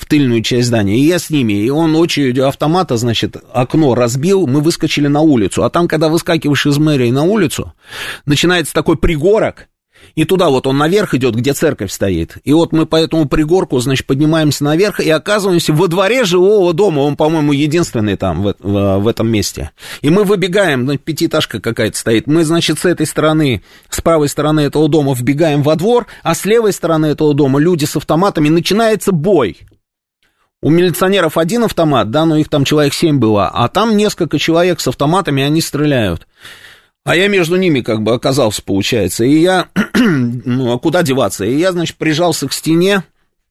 и я с ними, и он очередью автомата, значит, окно разбил, мы выскочили на улицу, а там, когда выскакиваешь из мэрии на улицу, начинается такой пригорок, и туда вот он наверх идет, где церковь стоит. И вот мы по этому пригорку, значит, поднимаемся наверх и оказываемся во дворе жилого дома. Он, по-моему, единственный там, в этом месте. И мы выбегаем, пятиэтажка какая-то стоит. Мы, значит, с этой стороны, с правой стороны этого дома вбегаем во двор, а с левой стороны этого дома люди с автоматами. Начинается бой. У милиционеров один автомат, да, но их там человек 7 было. А там несколько человек с автоматами, они стреляют. А я между ними как бы оказался, получается. И я, ну, а куда деваться? И я, значит, прижался к стене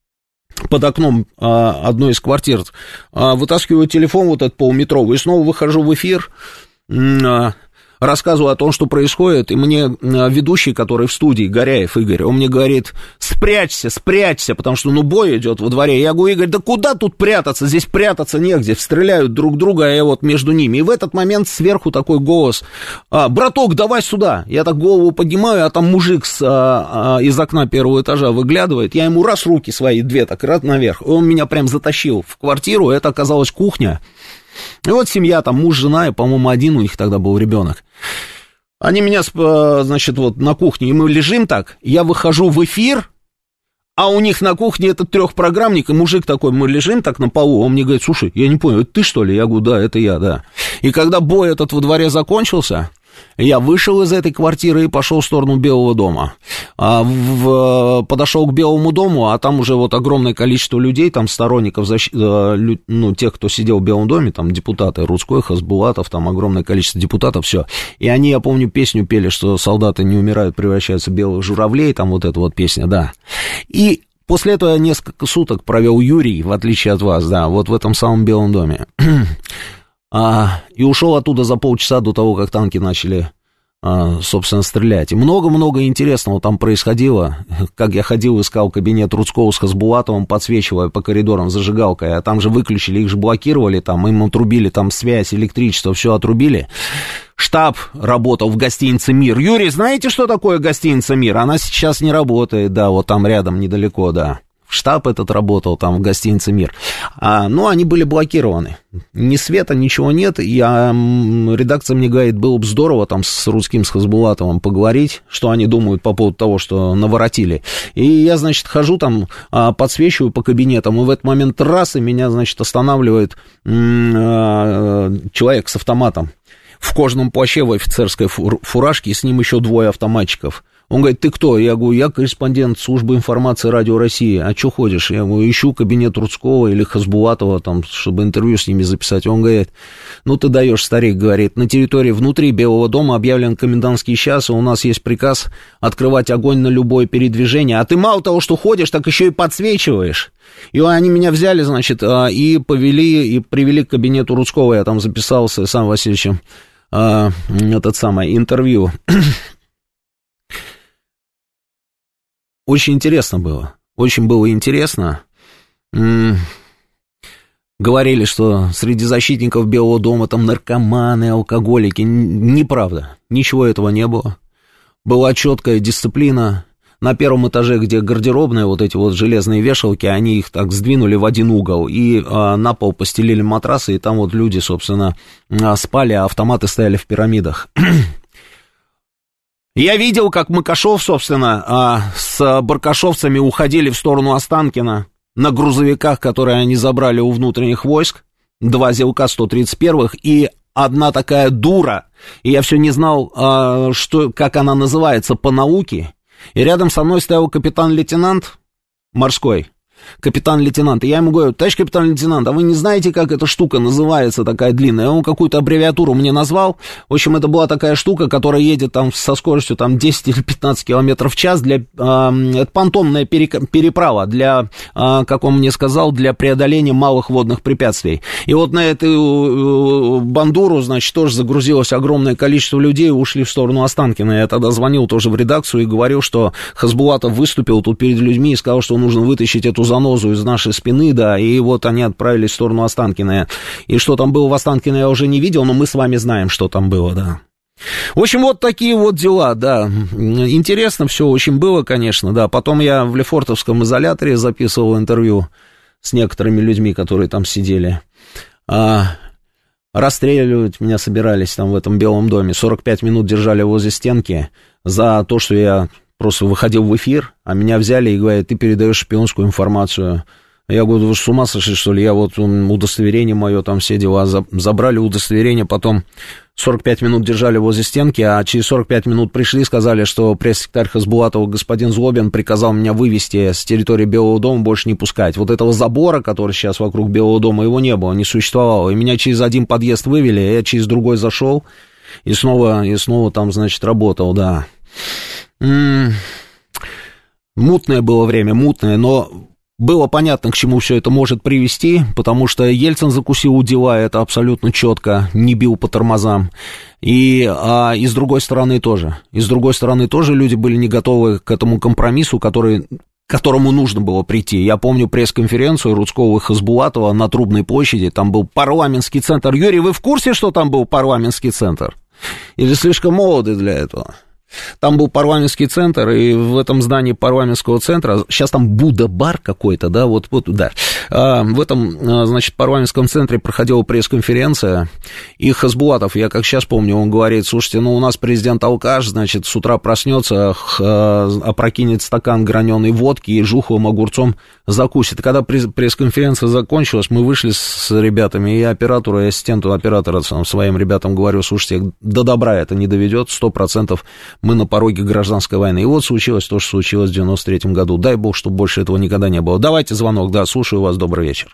под окном одной из квартир, вытаскиваю телефон вот этот полуметровый и снова выхожу в эфир, рассказываю о том, что происходит, и мне ведущий, который в студии, Горяев Игорь, он мне говорит: спрячься, потому что, ну, бой идет во дворе. Я говорю: Игорь, да куда тут прятаться? Здесь прятаться негде, стреляют друг друга, а я вот между ними. И в этот момент сверху такой голос: браток, давай сюда. Я так голову поднимаю, а там мужик из окна первого этажа выглядывает, я ему раз руки свои две так раз наверх, и он меня прям затащил в квартиру, это оказалась кухня. И вот семья, там муж, жена, и, по-моему, один у них тогда был ребенок. Они меня, значит, вот на кухне, и мы лежим так, я выхожу в эфир, а у них на кухне этот трехпрограммник, и мужик такой, мы лежим так на полу, он мне говорит: слушай, я не понял, это ты, что ли? Я говорю: да, это я, да. И когда бой этот во дворе закончился, я вышел из этой квартиры и пошел в сторону Белого дома. Подошел к Белому дому, а там уже вот огромное количество людей, там сторонников, ну, тех, кто сидел в Белом доме, там депутаты, Рудской, Хасбулатов, там огромное количество депутатов, все. И они, я помню, песню пели, что солдаты не умирают, превращаются в белых журавлей, там вот эта вот песня, да. И после этого я несколько суток провел, Юрий, в отличие от вас, да, вот в этом самом Белом доме. И ушел оттуда за полчаса до того, как танки начали, собственно, стрелять. И много-много интересного там происходило. Как я ходил, искал кабинет Рудского с Хасбулатовым, подсвечивая по коридорам зажигалкой, а там же выключили, их же блокировали, там им отрубили там связь, электричество, все отрубили. Штаб работал в гостинице «Мир». Юрий, знаете, что такое гостиница «Мир»? Она сейчас не работает, да, вот там рядом, недалеко, да. Штаб этот работал там в гостинице «Мир». Но они были блокированы. Ни света, ничего нет. Редакция мне говорит, было бы здорово там с Рудским, с Хасбулатовым поговорить, что они думают по поводу того, что наворотили. И я, значит, хожу там, подсвечиваю по кабинетам, и в этот момент раз, и меня, значит, останавливает человек с автоматом в кожаном плаще, в офицерской фуражке, и с ним еще двое автоматчиков. Он говорит: ты кто? Я говорю: я корреспондент службы информации Радио России. А что ходишь? Я говорю: ищу кабинет Рудского или Хасбулатова, там, чтобы интервью с ними записать. Он говорит: ну ты даешь, старик, говорит, на территории внутри Белого дома объявлен комендантский час, и у нас есть приказ открывать огонь на любое передвижение. А ты мало того, что ходишь, так еще и подсвечиваешь. И они меня взяли, значит, и привели к кабинету Рудского. Я там записался с Александром Васильевичем, интервью. очень интересно было. Очень было интересно. Говорили, что среди защитников Белого дома там наркоманы, алкоголики. Неправда. Ничего этого не было. Была четкая дисциплина. На первом этаже, где гардеробные, вот эти вот железные вешалки, они их так сдвинули в один угол, и на пол постелили матрасы, и там вот люди, собственно, спали, а автоматы стояли в пирамидах. Я видел, как Макашов, собственно, с баркашовцами уходили в сторону Останкино на грузовиках, которые они забрали у внутренних войск, 2 ЗЛК 131-х, и одна такая дура, и я все не знал, как она называется по науке, и рядом со мной стоял капитан-лейтенант морской, капитан-лейтенант, и я ему говорю: товарищ капитан-лейтенант, а вы не знаете, как эта штука называется, такая длинная? Он какую-то аббревиатуру мне назвал. В общем, это была такая штука, которая едет там со скоростью там 10 или 15 километров в час, это понтонная переправа для, как он мне сказал, для преодоления малых водных препятствий. И вот на эту бандуру, значит, тоже загрузилось огромное количество людей и ушли в сторону Останкино. Я тогда звонил тоже в редакцию и говорил, что Хасбулатов выступил тут перед людьми и сказал, что нужно вытащить эту занозу из нашей спины, да, и вот они отправились в сторону Останкино. И что там было в Останкино, я уже не видел, но мы с вами знаем, что там было, да. В общем, вот такие вот дела, да. Интересно все очень было, конечно, да. Потом я в Лефортовском изоляторе записывал интервью с некоторыми людьми, которые там сидели. Расстреливать меня собирались там в этом Белом доме. 45 минут держали возле стенки за то, что я просто выходил в эфир, а меня взяли и говорят: ты передаешь шпионскую информацию. Я говорю: вы с ума сошли, что ли? Я вот удостоверение мое, там все дела. Забрали удостоверение, потом 45 минут держали возле стенки, а через 45 минут пришли, сказали, что пресс-секретарь Хасбулатова господин Злобин приказал меня вывести с территории Белого дома, больше не пускать. Вот этого забора, который сейчас вокруг Белого дома, его не было, не существовало. И меня через один подъезд вывели, я через другой зашел и снова там, значит, работал, да. Мутное было время, но было понятно, к чему все это может привести, потому что Ельцин закусил у дела, это абсолютно четко, не бил по тормозам. И с другой стороны тоже. И с другой стороны тоже люди были не готовы к этому компромиссу, к которому нужно было прийти. Я помню пресс-конференцию Рудского и Хасбулатова на Трубной площади, там был парламентский центр. Юрий, вы в курсе, что там был парламентский центр? Или слишком молоды для этого? Там был парламентский центр, и в этом здании парламентского центра, сейчас там Будда-бар какой-то, да, вот, да, в этом, значит, парламентском центре проходила пресс-конференция, и Хасбулатов, я как сейчас помню, он говорит: слушайте, ну, у нас президент алкаш, значит, с утра проснется, опрокинет стакан граненой водки и жухлым огурцом закусит. И когда пресс-конференция закончилась, мы вышли с ребятами, и оператору, и ассистенту оператора своим ребятам говорю: слушайте, до добра это не доведет, 100%. Мы на пороге гражданской войны. И вот случилось то, что случилось в 93-м году. Дай бог, чтобы больше этого никогда не было. Давайте звонок, да, слушаю вас, добрый вечер.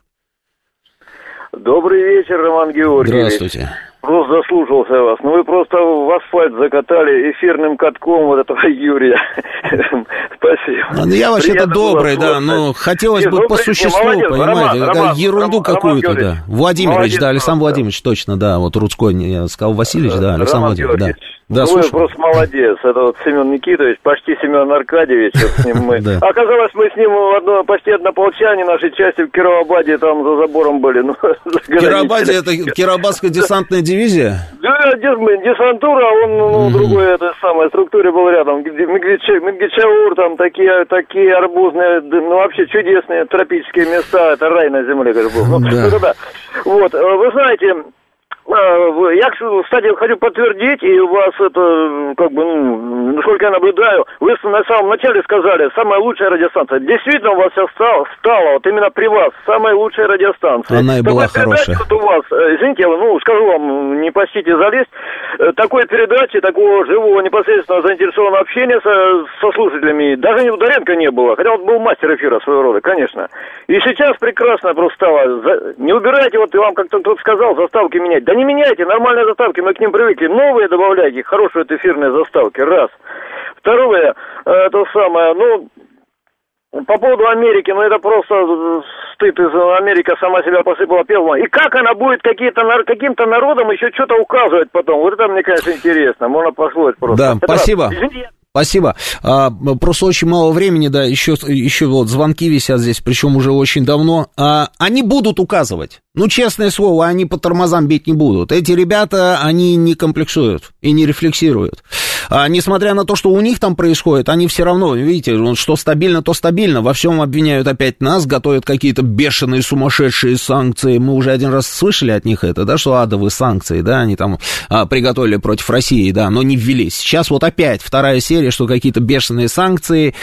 Добрый вечер, Роман Георгиевич.
Здравствуйте.
Просто заслушался вас. Ну, вы просто в асфальт закатали эфирным катком вот этого Юрия. Спасибо.
Я вообще-то добрый, да, но хотелось бы по существу, понимаете, ерунду какую-то, да. Владимирович, да, Александр Владимирович, точно, да, вот Рудской, я сказал Васильевич, да, Александр Владимирович, да. Да,
вы просто молодец. Это вот Семен Никитович, почти Семен Аркадьевич. С ним мы... Оказалось, мы с ним почти однополчане нашей части в Кировабаде, там за забором были.
Кировабаде, это Кировабадская десантная дивизия?
Да, десантура, он другой этой самой структуре был рядом. Мегдичаур, там такие арбузные, ну вообще чудесные тропические места. Это рай на земле, как был. Вот, вы знаете... Я, кстати, хочу подтвердить, и у вас это, как бы, ну, насколько я наблюдаю, вы на самом начале сказали, самая лучшая радиостанция. Действительно, у вас сейчас стала, вот именно при вас, самая лучшая радиостанция.
Она и была хорошая.
Вот у вас, извините, скажу вам, не простите залезть, такой передачи, такого живого, непосредственно заинтересованного общения со слушателями, даже Удоренко не было, хотя он был мастер эфира своего рода, конечно. И сейчас прекрасно просто стало. Не убирайте, вот вам как-то кто-то сказал, заставки менять. Да не меняйте, нормальные заставки, мы к ним привыкли. Новые добавляйте, хорошие эфирные заставки, раз. Второе, это самое, по поводу Америки, это просто стыд, Америка сама себя посыпала пеплом. И как она будет каким-то народам еще что-то указывать потом? Вот это мне, конечно, интересно, можно послушать просто.
Да, спасибо. Спасибо. Просто очень мало времени, да, еще вот звонки висят здесь, причем уже очень давно. Они будут указывать. Ну, честное слово, они по тормозам бить не будут. Эти ребята, они не комплексуют и не рефлексируют. Несмотря на то, что у них там происходит, они все равно, видите, что стабильно, то стабильно. Во всем обвиняют опять нас, готовят какие-то бешеные, сумасшедшие санкции. Мы уже один раз слышали от них это, да, что адовые санкции, да, они там приготовили против России, да, но не ввели. Сейчас вот опять вторая серия, что какие-то бешеные санкции.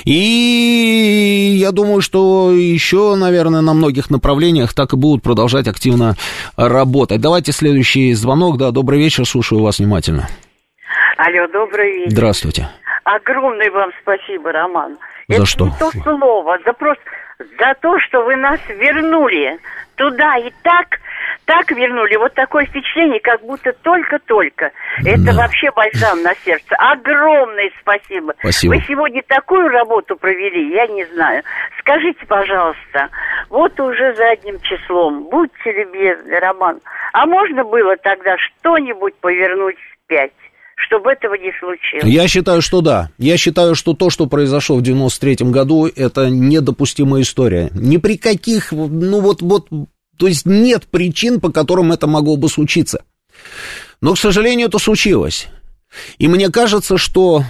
И я думаю, что еще, наверное, на многих направлениях так и будут продолжать активно работать. Давайте следующий звонок. Да, добрый вечер, слушаю вас внимательно.
Алло, добрый вечер.
Здравствуйте.
Огромное вам спасибо, Роман.
За
это
что?
Не то слово, за то, что вы нас вернули туда и так вернули. Вот такое впечатление, как будто только-только. Это вообще бальзам на сердце. Огромное спасибо.
Спасибо.
Вы сегодня такую работу провели, я не знаю. Скажите, пожалуйста, вот уже задним числом, будьте любезны, Роман, а можно было тогда что-нибудь повернуть вспять, чтобы этого не случилось?
Я считаю, что да. Я считаю, что то, что произошло в 93-м году, это недопустимая история. Ни при каких, то есть нет причин, по которым это могло бы случиться. Но, к сожалению, это случилось. И мне кажется, что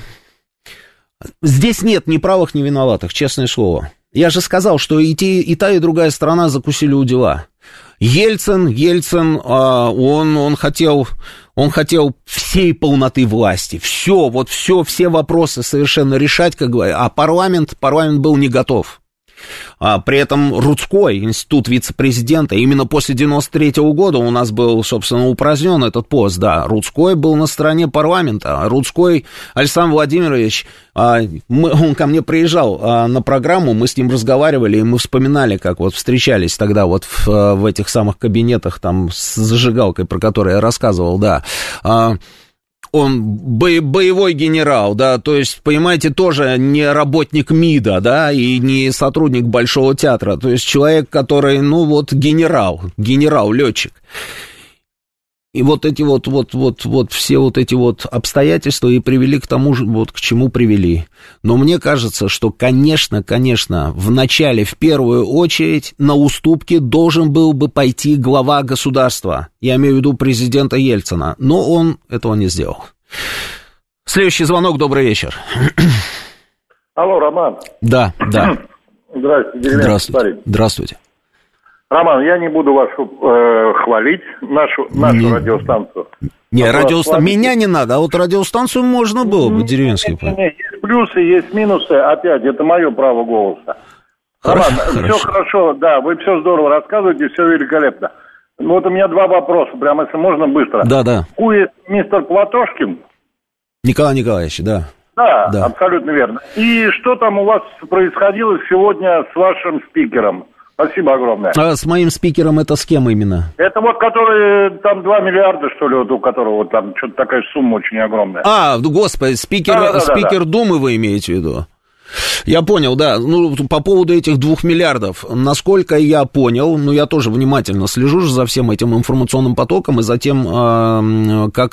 здесь нет ни правых, ни виноватых, честное слово. Я же сказал, что и та, и другая сторона закусили у дела. Ельцин, он хотел всей полноты власти, все вопросы совершенно решать, как говорят, а парламент был не готов. При этом Рудской, институт вице-президента, именно после 93-го года у нас был, собственно, упразднен этот пост, да, Рудской был на стороне парламента. Рудской Александр Владимирович, он ко мне приезжал на программу, мы с ним разговаривали, и мы вспоминали, как вот встречались тогда вот в этих самых кабинетах там с зажигалкой, про которые я рассказывал, да. Он боевой генерал, да, то есть, понимаете, тоже не работник МИДа, да, и не сотрудник Большого театра, то есть человек, который, генерал-летчик. И вот эти все вот эти вот обстоятельства и привели к тому же, вот к чему привели. Но мне кажется, что, конечно, в начале, в первую очередь, на уступки должен был бы пойти глава государства. Я имею в виду президента Ельцина. Но он этого не сделал. Следующий звонок, добрый вечер.
Алло, Роман.
Да.
Здравствуйте.
Здравствуйте.
Роман, я не буду вас хвалить, нашу радиостанцию.
Не, меня не надо, а вот радиостанцию можно было бы, деревенский.
Есть плюсы, есть минусы, опять, это мое право голоса. Роман, все хорошо, да, вы все здорово рассказываете, все великолепно. Вот у меня два вопроса, прямо если можно быстро.
Да.
Кует мистер Платошкин?
Николай Николаевич, да.
Да, абсолютно верно. И что там у вас происходило сегодня с вашим спикером? Спасибо огромное. А
с моим спикером это с кем именно?
Это вот который, там 2 миллиарда, что ли, вот у которого там что-то такая сумма очень огромная.
Господи, спикер Думы вы имеете в виду? Я понял, да. По поводу этих 2 миллиардов, насколько я понял, я тоже внимательно слежу за всем этим информационным потоком и за тем, как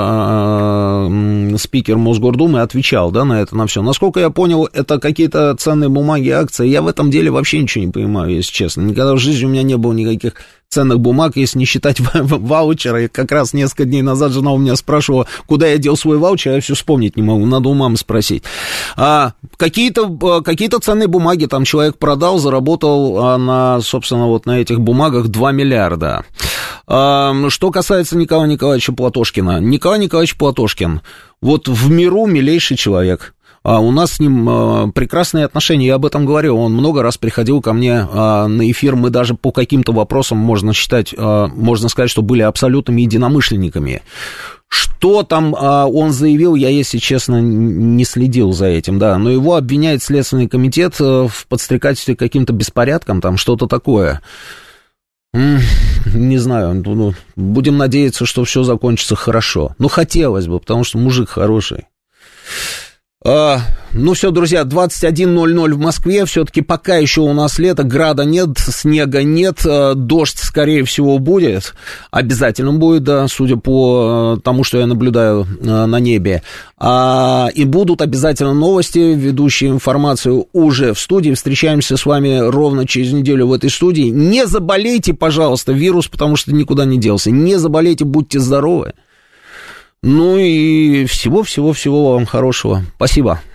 спикер Мосгордумы отвечал, да, на это, на все. Насколько я понял, это какие-то ценные бумаги, акции. Я в этом деле вообще ничего не понимаю, если честно. Никогда в жизни у меня не было никаких ценных бумаг, если не считать ваучеры. Как раз несколько дней назад жена у меня спрашивала, куда я дел свой ваучер, я все вспомнить не могу, надо у мамы спросить. Какие-то ценные бумаги там человек продал, заработал собственно, вот на этих бумагах 2 миллиарда. Что касается Николая Николаевича Платошкина. Николай Николаевич Платошкин, вот в миру милейший человек. У нас с ним прекрасные отношения, я об этом говорил, он много раз приходил ко мне на эфир, мы даже по каким-то вопросам, можно сказать, что были абсолютными единомышленниками. Что там он заявил, я, если честно, не следил за этим, да, но его обвиняет Следственный комитет в подстрекательстве к каким-то беспорядкам, там что-то такое. Не знаю, будем надеяться, что все закончится хорошо. Хотелось бы, потому что мужик хороший. Ну все, друзья, 21:00 в Москве. Все-таки пока еще у нас лето, града нет, снега нет, дождь, скорее всего, будет. Обязательно будет, да, судя по тому, что я наблюдаю на небе. И будут обязательно новости, ведущие информацию уже в студии. Встречаемся с вами ровно через неделю в этой студии. Не заболейте, пожалуйста, вирус, потому что никуда не делся. Не заболейте, будьте здоровы. Ну и всего-всего-всего вам хорошего. Спасибо.